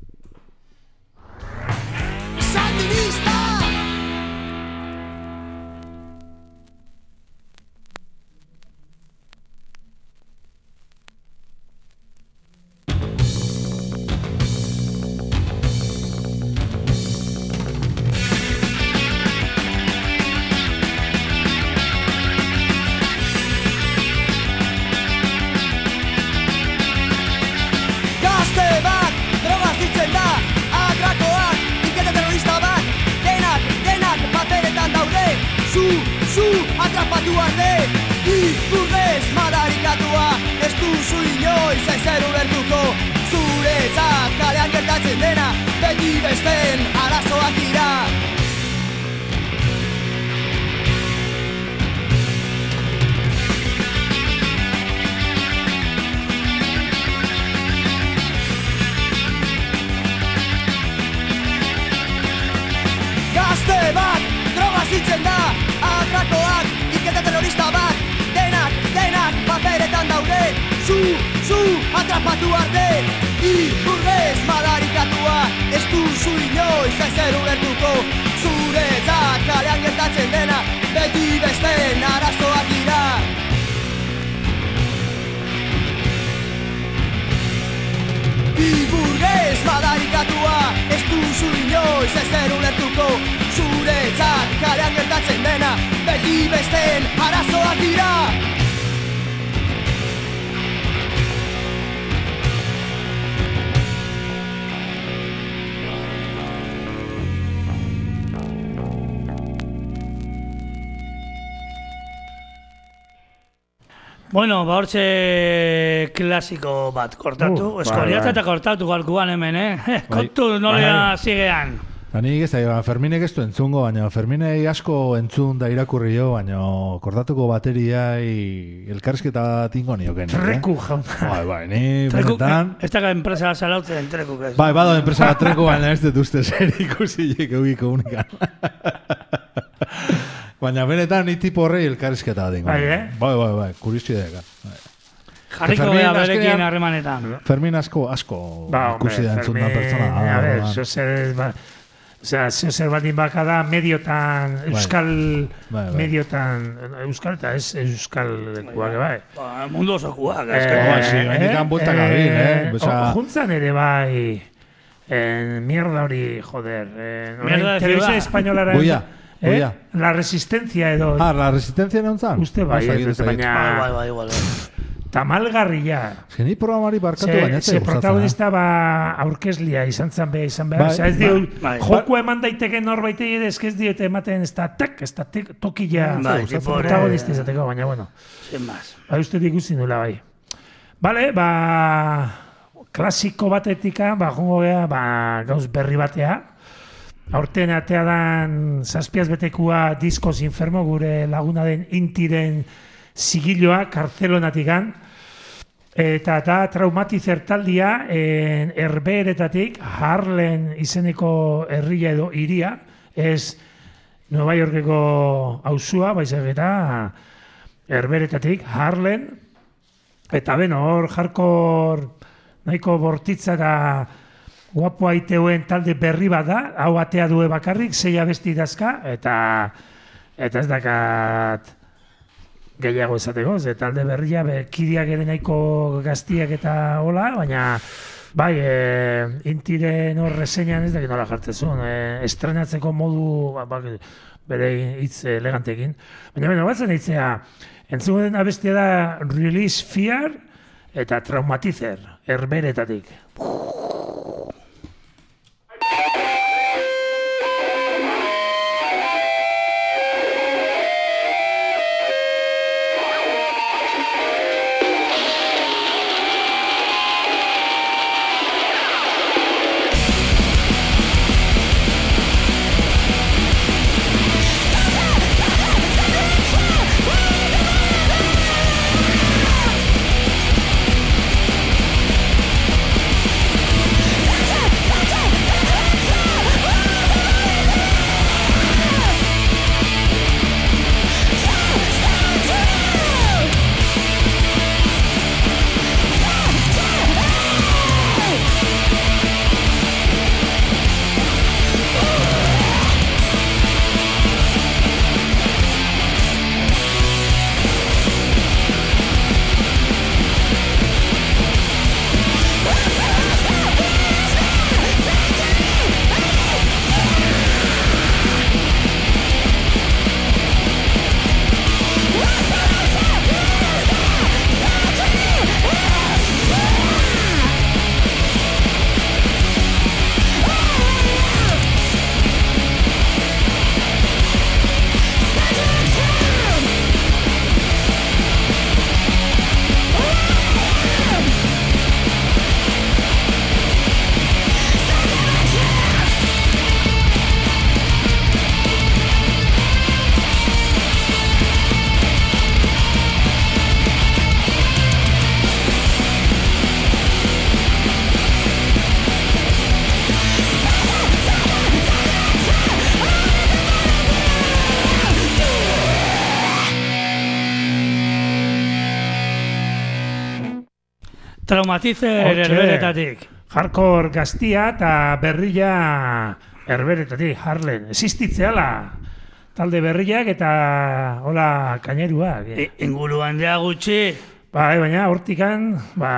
Sandinista! Atrapatu arte, ikurrez madarikatua, ez duzu inoiz ezer ulertuko, zuretzat kalean gertatzen dena, beti besten arazoak dira. Gazte bat, droga zitzen da, atrakoak, iketa terrorista bat, denak paperetan daude, zu atrapatu arte, ikurrez madarikatua, ez duzu inoiz ezer ulertuko, zuretzat kalean gertatzen dena, beti besten arazoak dira. Iburgez madarikatua, ez duzu inoiz ezer ulertuko, zuretzat kalean gertatzen dena, beti besten arazoak dira. Hortxe klasiko bat kortatu, eskoriatza eta kortatu galkuan hemen, kontu nolea zigean. Nik ez da, Ferminek ez du entzungo, baina Ferminei asko entzun da irakurri jo, baina kortatuko bateriai elkarrizketa tingo nioken. Treku jauna. Bai, ni benetan... Ez da enpresa salautzen treku. Bai, bado enpresa treku, baina ez dut uste zer ikusiek eugiko unikan. Baina benetan ni tipo horrei elkarrizketa tingo. Bai, kuriosideak. Jarriko bea berekin harremanetan. Fermin asko ikusi da entzun da pertsona. Zer baldin bakada mediotan, euskal mediotan, euskal eta ez euskal dekuak, bai. Mundu osokuak. Hendikan bueltak abin, Juntzan ere bai, mierda hori, joder. Televisa espainolara. Goia. La Resistencia edo. La Resistencia non zan? Uste bai, baina... Bai. tamalgarria. Zeni programari barkatu baina Ze protagonista aurkezlia izan behar. Ez dio, joku eman daiteke norbaitei ere ez diote ematen ez da tokila protagonista izateko, baina bueno. Sin más. Uste ikusi nula bai. Bale, klasiko batetika, jongo gea, gauz berri batea. Aurten atea dan zazpiaz betekua Diskos Infermo, gure laguna den Intiren zigiloa, Kartzelonatikan. Eta Traumatizer taldia Herbeheretatik, Harlem izeneko herria edo hiria, ez Nueva Yorkeko auzua, baizik eta Herbeheretatik, Harlem. Eta hor hardcore nahiko bortitza eta guapo aiteuen talde berri bat da, hau atea due bakarrik, 6 abesti dazka, eta ez dakat gehiago esateko, ze talde berria, kidiak ere nahiko gaztiak eta hola, baina bai, Intiren hor reseñan ez dakit nola jartzezun, estrenatzeko modu, bere hitz elegantekin. Baina batzen hitzea, entzun den abestia da Release Fear eta Traumatizer, Herbeheretatik. Traumatizer Herbeheretatik. Hardcore gaztia eta berria Herbeheretatik, Harlem. Existitzeala talde berriak eta hola kaineruak. Inguruan ja gutxi. Baina hortikan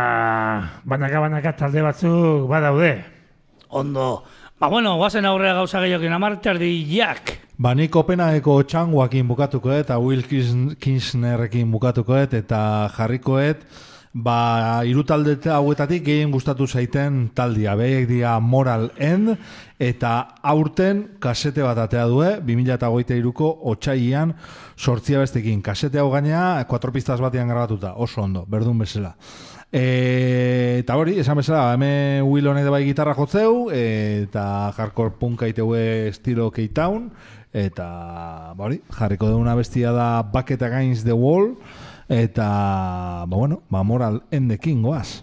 banaka talde batzuk badaude. Ondo. Guazen aurrera gauza gehiokin amarterdiak. Nik Kopenhageko txangoakin bukatukoet, eta Will Kirchnerrekin bukatukoet, eta jarrikoet, hiru talde hauetatik gehien gustatu zaiten taldia. Behiek dira Moral End, eta aurten kasete bat atea due, 2023ko otsailean 8 abestekin. Kasete hau gainea, 4 pistas batian grabatuta, oso ondo, berdun bezala. Eta hori, esan bezala, hemen Will honek bai gitarra jotzeu, eta hardcore punk aiteue estilo K-Town, eta jarriko duguna bestia da Bucket Against the Wall, eta Moral Endekin goaz.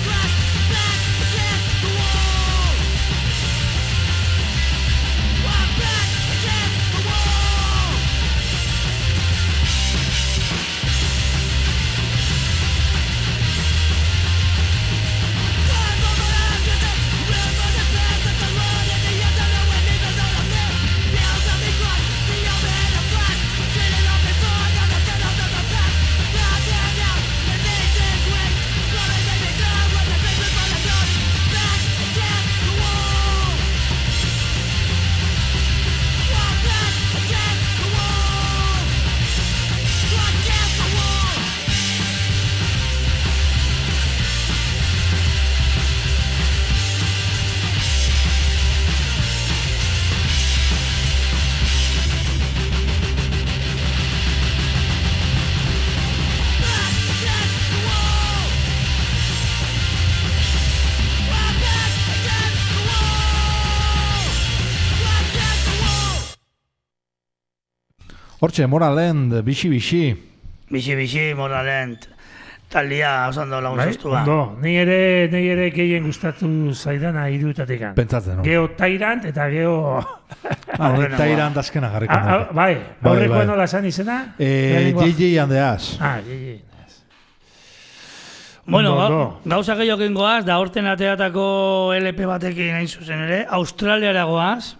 Wow. Hortxe, Moralend, bixi. Bixi, Moralend. Taldia oso ondo lagun zoztua. Ondo, ni ere gehien gustatu zaidana hiruetatik. Pentsatzen, no? Geo Tyrant eta geo... Tyrant azkena garriko. Bai, horreko nola esan izena? JJ and the Ash. JJ. Bueno, gauza gehiokin goaz, da horten ateatako LP batekin hain zuzen ere, Australiara goaz,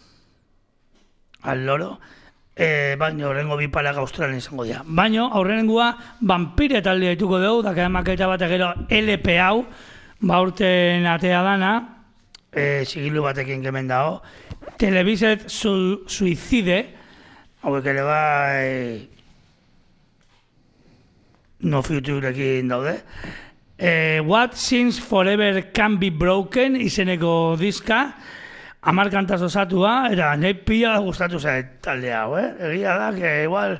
al loro, baina horrengo bipalak Australian izango dira. Baina aurrengoa vampire taldea dituko dugu, daka maketa batek gero LP hau, horten atea dana, sigilu batekin kemen dago, Televiset Suicide, hauek ere bai... No Futureekin daude. What Seems Forever Can Be Broken izeneko diska, 10 kantaz osatua, eta nahi pila gustatu zait talde hau, Egia da, que igual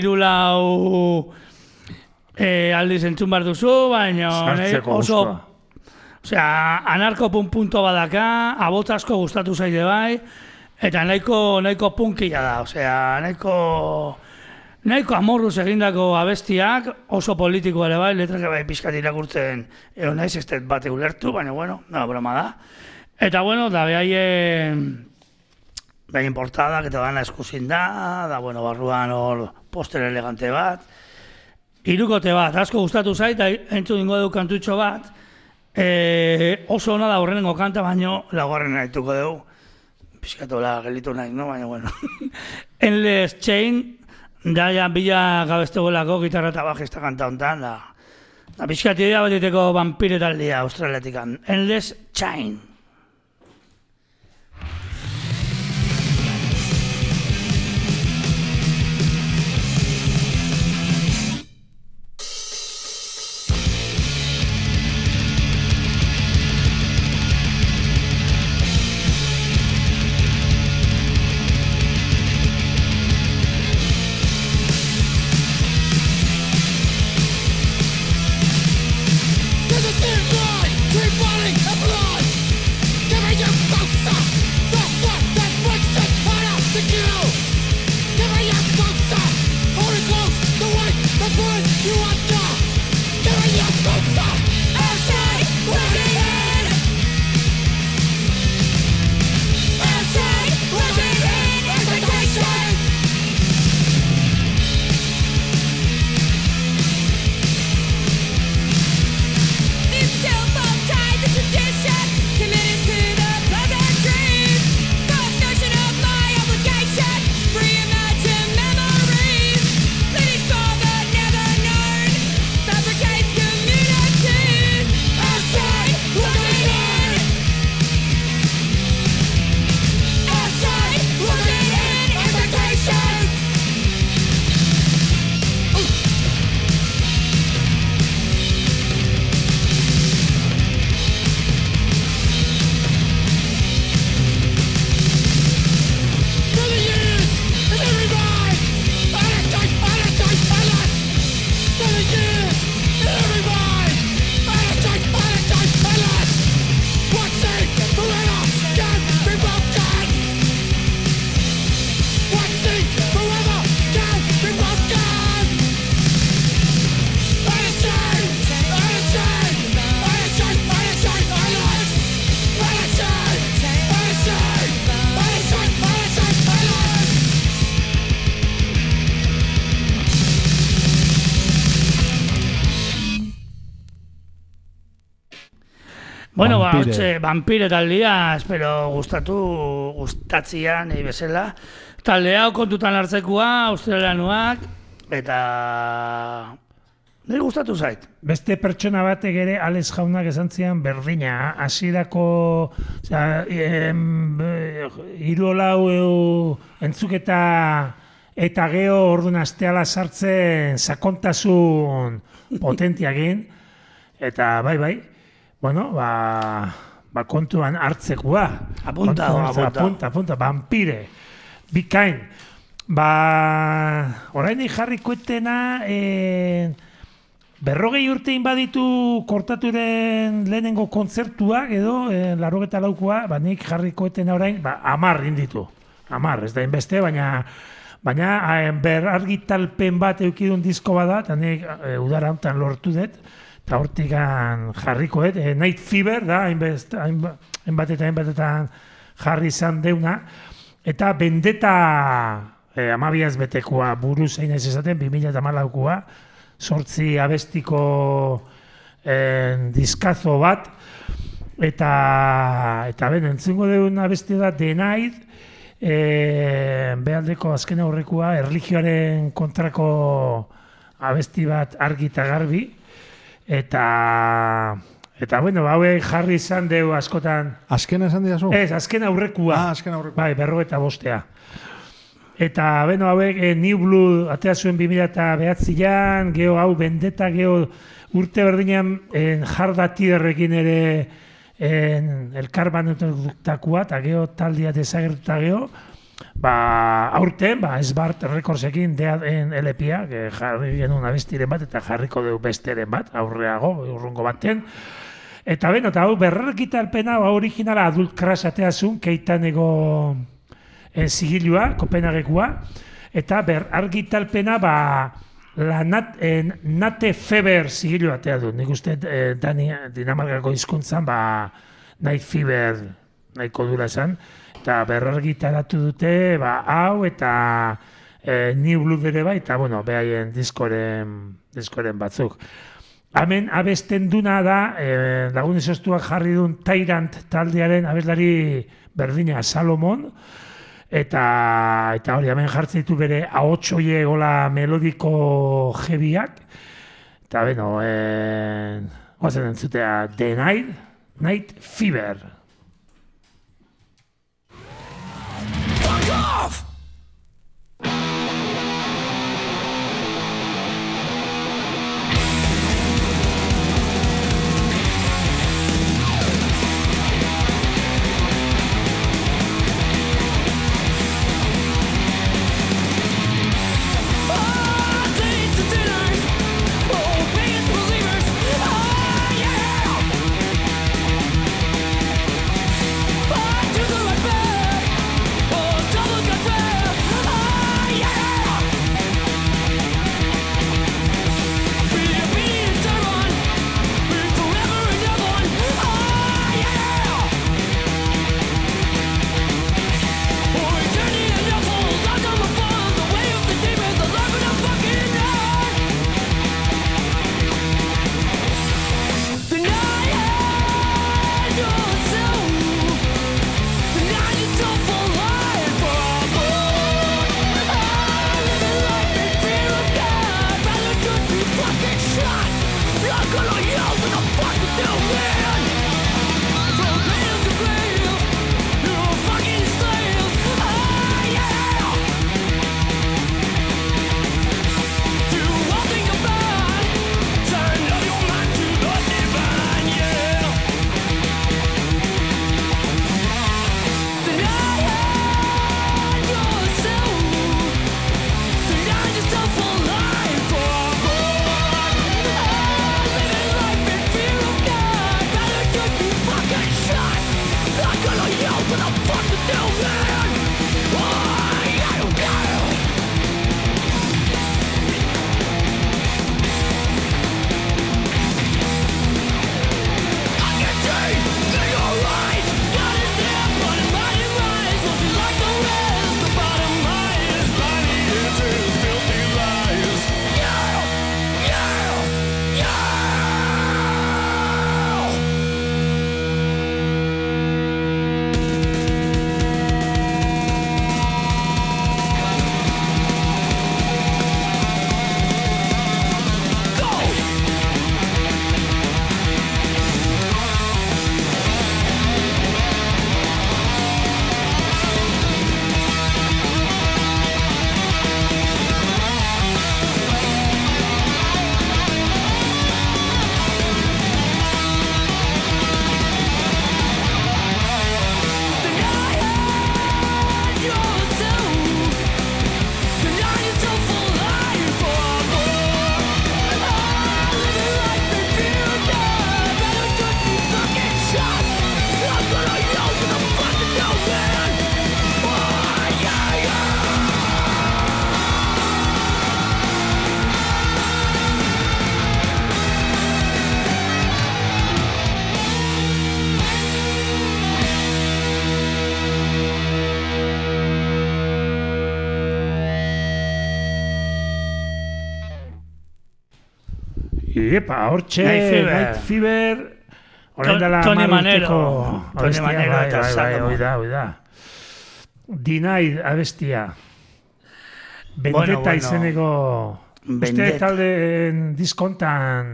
3-4 aldiz entzun behar duzu, baina oso... Osea, anarko-punto badaka, abotz asko gustatu zaite bai, eta nahiko punkia da, osea, nahiko amorruz egindako abestiak, oso politiko ere bai, letrak bai pixkat irakurtzen, naiz ez bate ulertu, baina bueno, broma da. Eta bueno, da behaien portadak eta gana eskusin da, bueno, barruan hor poster elegante bat, hirukote bat, asko gustatu zait, entzun dingo dugu kantutxo bat, oso ona da horrenengo kanta, baino laugarren nahituko dugu, pixkatola gelitu nahi, no? Baina bueno. Endless Chain, da ja bila gabestegoelako gitarra eta bajista kanta hontan, da pixkati dira batiteko vampire taldea australiatikan. Endless Chain. Bueno, vampire taldea, espero gustatzia nahi bezala. Talde hau kontutan hartzekoa, australianuak, eta nahi gustatu zait. Beste pertsona batek ere, Alex jaunak esan zian berdina, hasierako hirulau entzuketa eta geho orduan asteala sartzen sakontasun potentiakin, eta bai, bueno, kontuan hartzekoa. Apunta, vampire. Bikain. Orain jarrikoetena, 40 urtein baditu Kortaturen lehenengo kontzertuak edo, 84koa, nik jarrikoetena orain, 10 inditu. 10, ez da inbeste, baina Baina argitalpen bat eukidun disko bada, eta nik udara hontan lortu dut, eta hortik jarriko dut. Night Fever da, hainbatetan jarri izan deuna, eta Vendetta amabiaz betekoa buruz zein ez esaten, 2014koa, 8 abestiko diskazo bat, eta entzungo deun abesti da The Night, behaldeko azken aurrekoa, erlijioaren kontrako abesti bat argi eta garbi, eta bueno, hauek jarri izan deu askotan. Azkena esan diazu? Ez, azken aurrekoa. Azken aurrekoa. Bai, 45. Eta, bueno, hauek New Blood atea zuen 2009an, geho hau Vendetta, geho urte berdinean jardatiderrekin ere elkarbanutakoa, eta geho taldia desagertuta geho, aurten, Esbart Recordsekin deaden LP-a, jarri genuen abestiren bat, eta jarriko dugu besteren bat, aurreago, urrungo baten. Eta beno, eta hau berrargitalpena originala Adult Crash ateazun, keitanego zigilua, Kopenhagekoa, eta berrargitalpena Nate Feber zigilua atea du. Nik uste Dinamarkako hizkuntzan Night Fever nahiko dura esan, eta berrargitaratu dute hau eta New Blood ere bai, eta bueno, behaien diskoren batzuk. Hemen abesten duna da, lagun ezostuak jarri duen Tyrant taldearen abeslari berdina Salomon, eta hori hemen jartzen ditu bere ahotsoie gola melodiko jebiak, eta beno, guazen entzutea The Night Fever. Fuck off! Iepa, hortxe, Night Fever, orain dela Tony marurteko Tony Manero eta Bai, da. Denied abestia. Vendetta izeneko... Uste talde diskontan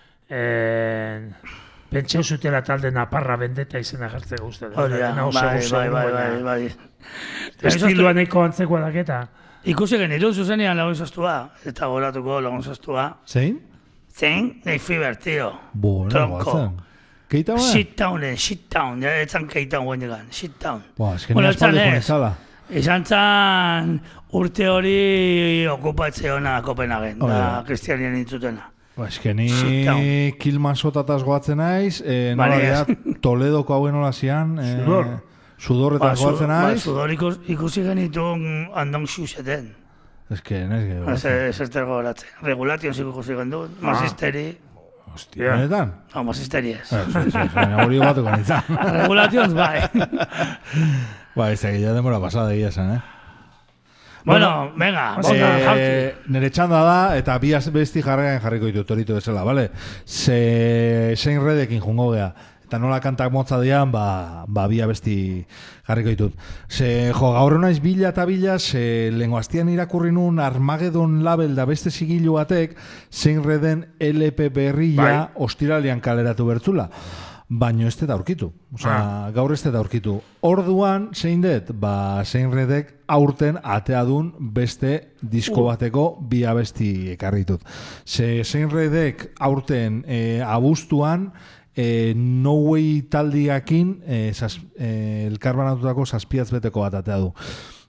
pentseu zutela talde naparra Vendetta izena jartzeko uste. Bai. Estilua nahiko antzekoa daketa. Ikusi geniru zuzenean lagun zaztua, eta goratuko lagun zaztua. Zein? Night Fever, tio. Tronko. Keita ba? Shit Town, etzan Keita guen digan, Shit Town. Eskenean espaldeko nezala. Izan zan urte hori okupatzeona Kopenhagen, da Kristianien intzutena. Eskeni Kilmasotataz goatzen naiz, Toledoko hauen hola zian, sudorretaz goatzen naiz. Sudor ikusi genitun andong xuseten. Esker goratzen. Regulation ziko ikusi gendun, masisteri. Hostia. Benetan? No, masisteri ez. Hori batuko nintzen. Regulations bai. Ez egia demora pasada egia zen, Bueno, venga, nire txanda da, eta bi besti jarriko ditu torito bezala, bale? Zein redekin jungo gea. Eta nola kantak motza dian, bi besti jarriko ditut. Gaur naiz bila eta bila, lenguaztian irakurri nun Armageddon label da beste zigilu batek, zein reden LP berria ostiralian kaleratu bertzula. Baino ez da aurkitu. Gaur ez da aurkitu. Orduan, zein dut? Zein redek aurten ateadun beste disko bateko bi abesti ekarritut. Zein redek aurten abuztuan No Way taldiakin elkarbanatutako zazpiatz beteko bat atea du.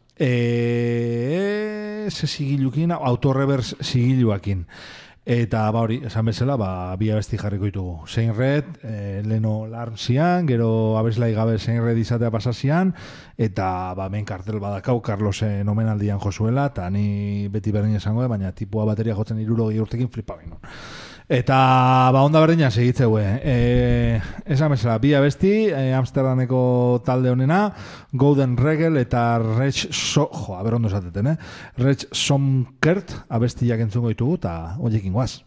Zigilukin, autorreverse zigiluakin. Eta hori, esan bezala, bi abesti jarriko ditugu. Zein Red, leno larn zian, gero abeslai gabe Zein Red izatea pasazian, eta men kartel badakau Carlosen omenaldian jozuela, eta ni beti berdin esango, baina tipua bateria jotzen 60 urtekin flipa baino. Eta onda berdina segitzeu. Esan bezala, bi abesti, Amsterdameko talde honena, Golden Regel eta Reg Somkert abestiak entzungo ditugu, eta oiekin guaz.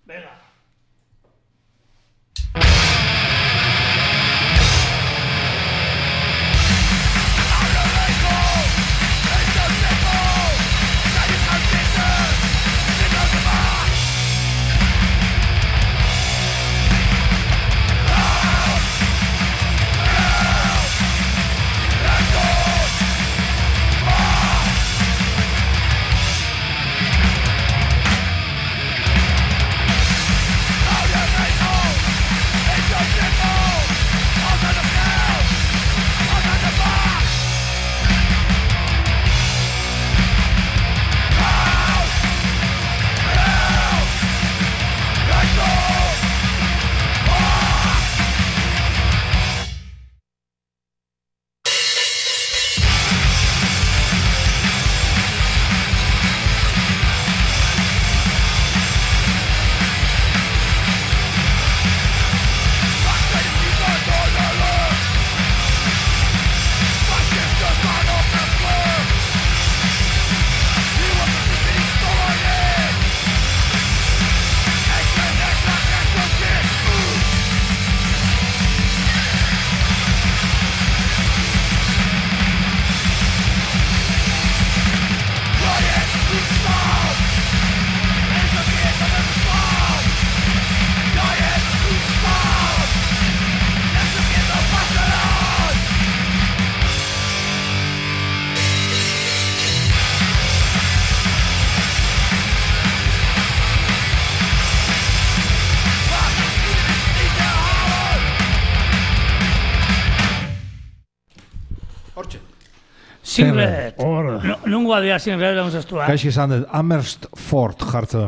Sinred. Nungoa dia Sinred lagun zaztua. Kaixi esan dut, Amersfoort jartzen.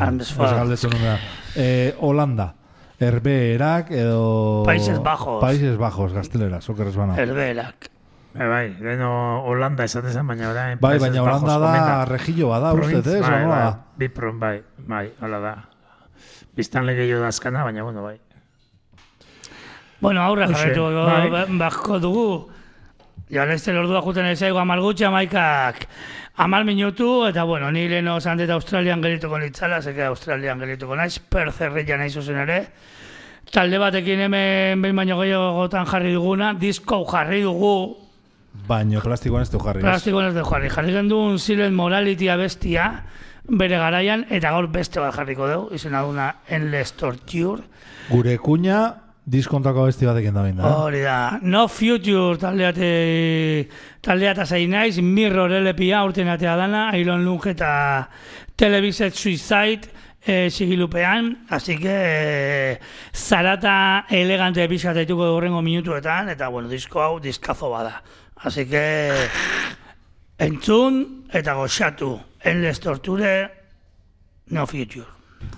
Holanda. Herbeerak edo... Países Bajos. Países Bajos, gaztelera, zokerrez bana. Herbeerak. Bai, leheno Holanda esaten zen, baina orain... Bai, baina Holanda da regillo bada, ustez, ez? Bai, hala da. Biztan legeo da azkana, baina, bai. Bueno, aurra jarretu bako dugu. Joan ez ordua juten ezaigu amalgutxa maikak 10 minutu, eta bueno, ni leheno zandet Australian gerituko nitzala, zeke Australian gerituko naiz, Perth-erreia nahi zuzen ere. Talde batekin hemen behin baino gehiagotan jarri duguna, disko jarri dugu. Baino plastikoan ez du jarri. Plastikoan ez du jarri. Jarri gendun Silent Morality abestia, bere garaian, eta gaur beste bat jarriko dugu, izena duna Endless Torture. Gure kuña diskontako abesti batekin da binda. Hori da. No Future taldeata zain naiz, Mirror LPA urten atea dana, Iron Lung eta Televised Suicide sigilupean, así que zarata elegante pixat daituko horrengo minutuetan, eta bueno, disko hau diskazo bada. Así que entzun eta goxatu. Endless Torture, No Future.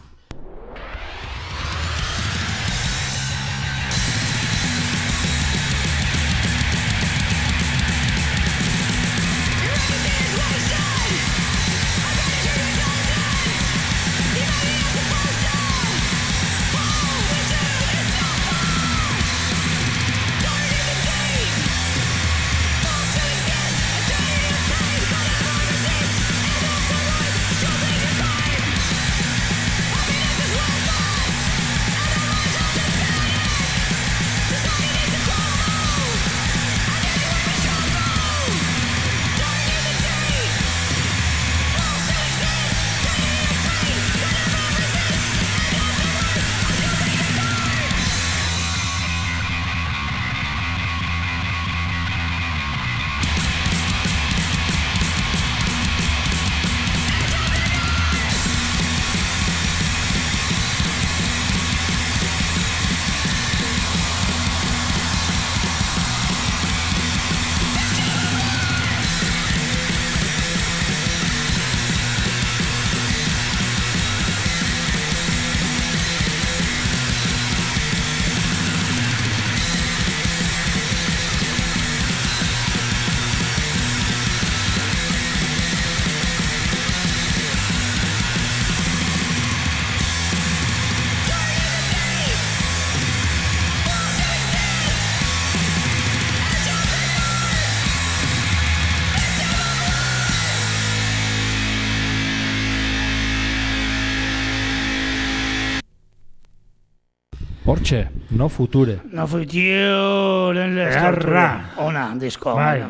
Hortxe, No Future. No Future, Endless Torture. Ona, disko. Bai,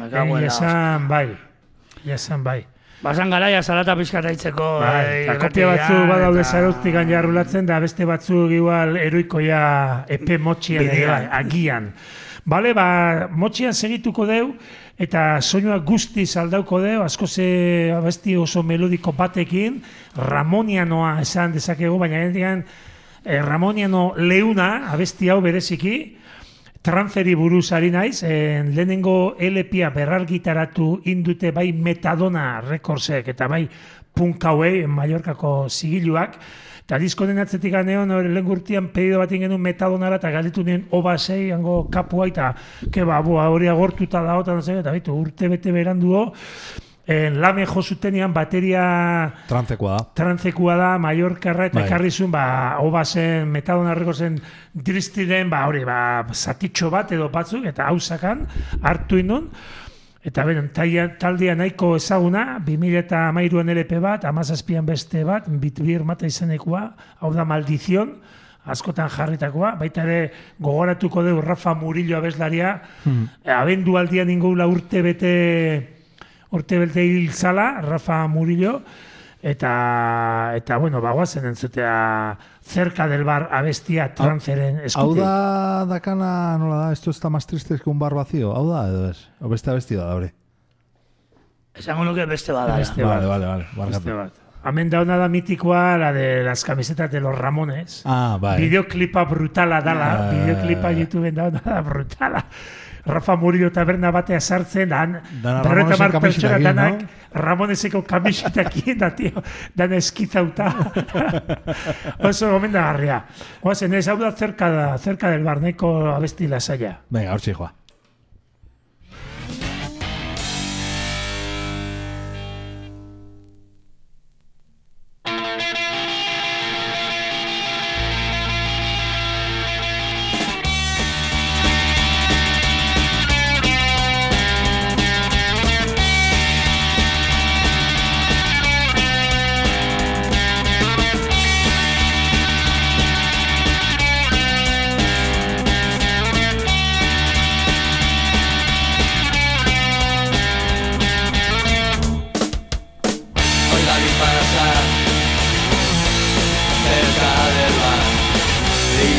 esan bai. Basan garaia zarata pizkataitzeko. Bai, kopia batzu badaude zarauztikan jarrulatzen, da beste batzu igual eroikoia epe motxian agian. Bale, motxian segituko deu, eta soinua guztiz aldauko deu, askoz abesti oso melodiko batekin, Ramonianoa esan dezakegu, baina gendian Ramoniano leuna, abesti hau bereziki, transeri buruz ari naiz, lehenengo LP-a berrargitaratu indute bai Metadona Recordsek eta bai punk hauei, Mallorcako zigiluak, eta disko den atzetik ganeon, lehen gurtian pedido bat ingen Metadonara, eta galitu nien obasei, hango kapua, eta hori agortuta da, eta urte bete beranduo, lame jozutenean bateria trantzekua da, Mallorcarra, eta ekarrizun, obasen, Metadona Recordsen driztiren, zatitxo bat edo batzuk, eta hausakan hartu indun, eta beren, taldea nahiko ezaguna, 2013an LP bat, 17an beste bat, bitbir mata izenekua, hau da Maldizion, askotan jarritakoa, baita ere gogoratuko dugu Rafa Murillo abeslaria, abendu aldian ingula urte bete hil zala, Rafa Murillo, eta bueno, bagoazen entzutea Cerca del Bar abestia transeren eskutik. Hau da dakana, nola da, esto está más triste que un bar vacío, hau da, edo ez? O beste abestia da, hori? Esango nuke beste bada. Vale. Hemen dauna da mitikoa, la de las camisetas de los Ramones. Bai. Videoclipa brutala dala, videoclipa YouTubeen dauna da brutala. Rafa Murillo taberna batea sartzen, berreta mar pertsona danak Ramoneseko kamisetakin, da, tio, dana eskizauta. Oso gomendagarria. Oazen, ez hau da cerca del bar, neko abesti lasaia. Venga, hortxe, joa.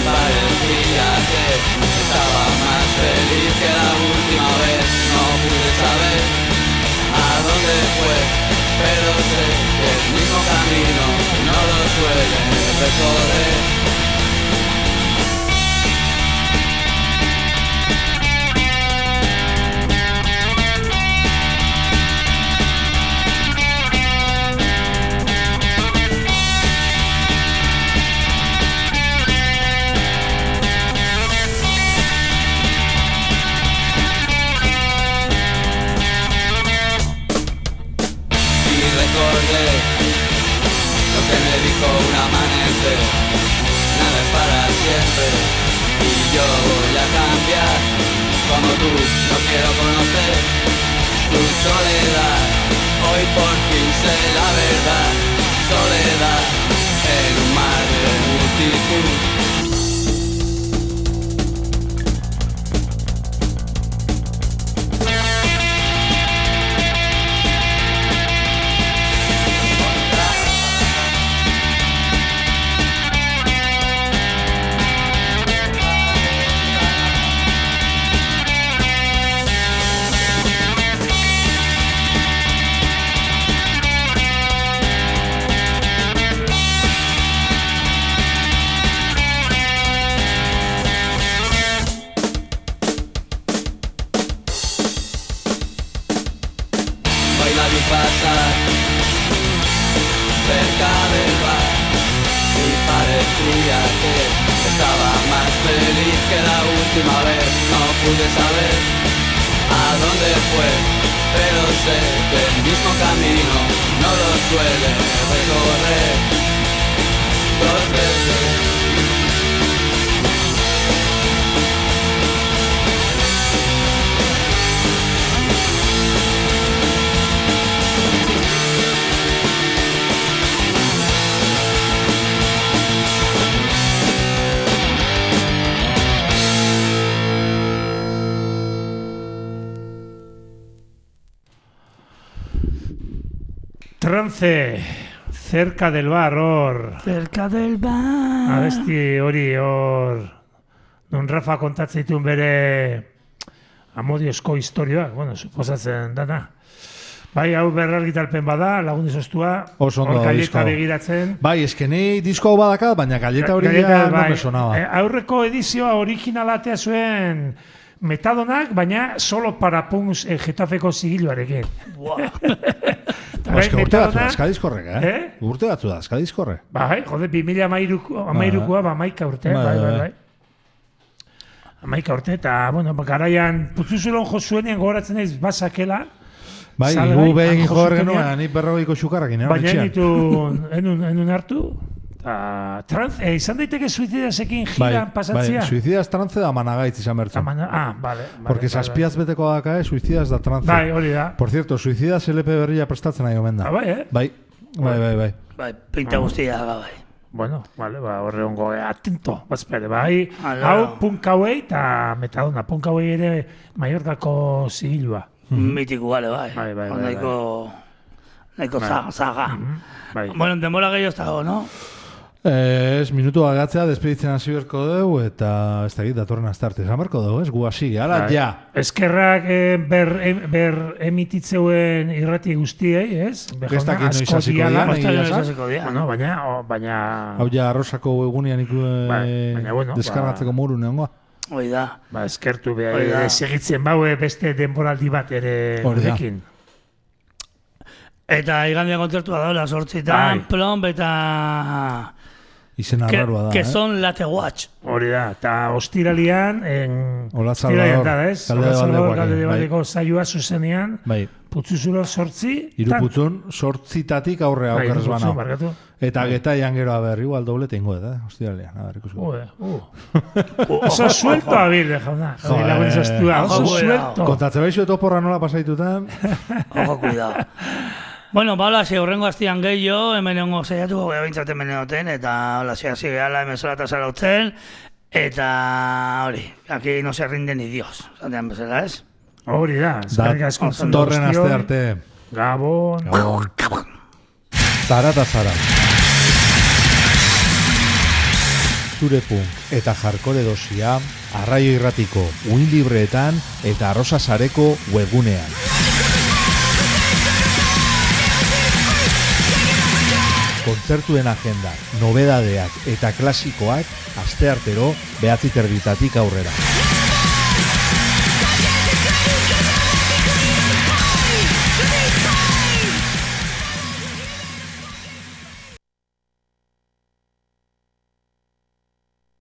parecía que estaba más feliz que la última vez. No pude saber a dónde fue, pero sé que el mismo camino no lo suele recorrer. Lo que me dijo un amanecer, nada es para siempre y yo voy a cambiar. Como tú no quiero conocer tu soledad, hoy por fin sé la verdad. Soledad en un mar de multitud. Pasar cerca del bar y parecía que estaba más feliz que la última vez. No pude saber a dónde fue, pero sé que el mismo camino no lo suele recorrer dos veces. Trance, cerca del bar, hor. Cerca del bar. Abesti hori hor. Non Rafa kontatzen dituen bere amodiozko historioak, bueno, suposatzen dana. Bai, hau berrargitalpen bada, lagun izostua, Oso ondo, hor galleta disko. begiratzen. Bai, eskenei disko hau badakat, baina galleta hori ja no me sonaba. Aurreko edizioa originalatea zuen Metadonak, baina solo para punks Getafeko zigiluarekin. Eske urte batzu da, eskadizkorrek, Urte batzu da, eskadizkorre. Bai, jode, 2013koa, ba, 11 urte, bai. 11 urte, eta, bueno, garaian, putzuzulon jo zuenean gogoratzen naiz basakela. Bai, gu behin jor genuen, ni 40ko xukarrakin, baina enun hartu, eta izan daiteke suizidasekin jiran pasatzea. Bai, suizidas trance da managaitz izan bertzen. Vale. Porque saspiaz beteko daka, suizidas da trance. Bai, hori da. Por cierto, suizidas LP berria prestatzen nahi omen da. Bai, Bai. Bai, pinta guztia, bai. Bueno, vale, ba, horre hongo, atento, bazpere, bai. Hau punk hauei eta Metadona, punk hauei ere Mallorcako zigilua. Mitiko, bai. Nahiko zaga. Bueno, denbora gehiago ez dago, no? Ez minutu agatzea, despeditzen hasi berko dugu, eta ez da egit, datorren astarte. Esan berko dugu, ez? Gu hasi, ala, ja! Eskerrak ber emititzeuen irrati guztiei, ez? Gestak ino izaziko dian. Baina... Hau ja, arrosako webgunean deskargatzeko muru neongoa. Hoi da. Ba, eskertu behar, segitzen baue beste denboraldi bat ere horrekin. Eta igandia kontzertua daula, 8 plomb eta... Izena rarua da, Que son Late Watch. Hori da, eta ostiralian, Ola Salvador, Galde de Baldeko saioa zuzenean, Putzuzulo 8, Iruputzun 8tatik aurre aukerrez bana. Eta getaian gero, igual doblete ingo, ostiralian, ikusko. Oso suelto abil, jauna. Oso suelto. Kontatze baizu etoporra nola pasaitutan. Ojo, cuidado. Bueno, hola, si horrengo astian gehiago, hemen hongo zeiatuko gara bintzat hemen egoten, eta hola, si hasi gehala hemen zola eta zarautzen, eta hori, aquí no se rinde ni Dios, zatean bezala, ez? Hori da, zarrik asko zondo Torren aste arte. Gabon. Zara eta zara. Tristure Punk eta Hardcore dosia Arraio Irratiko uin libreetan eta Arrosa Sareko webgunean. Kontzertuen agenda, nobedadeak eta klasikoak asteartero 9:30 aurrera.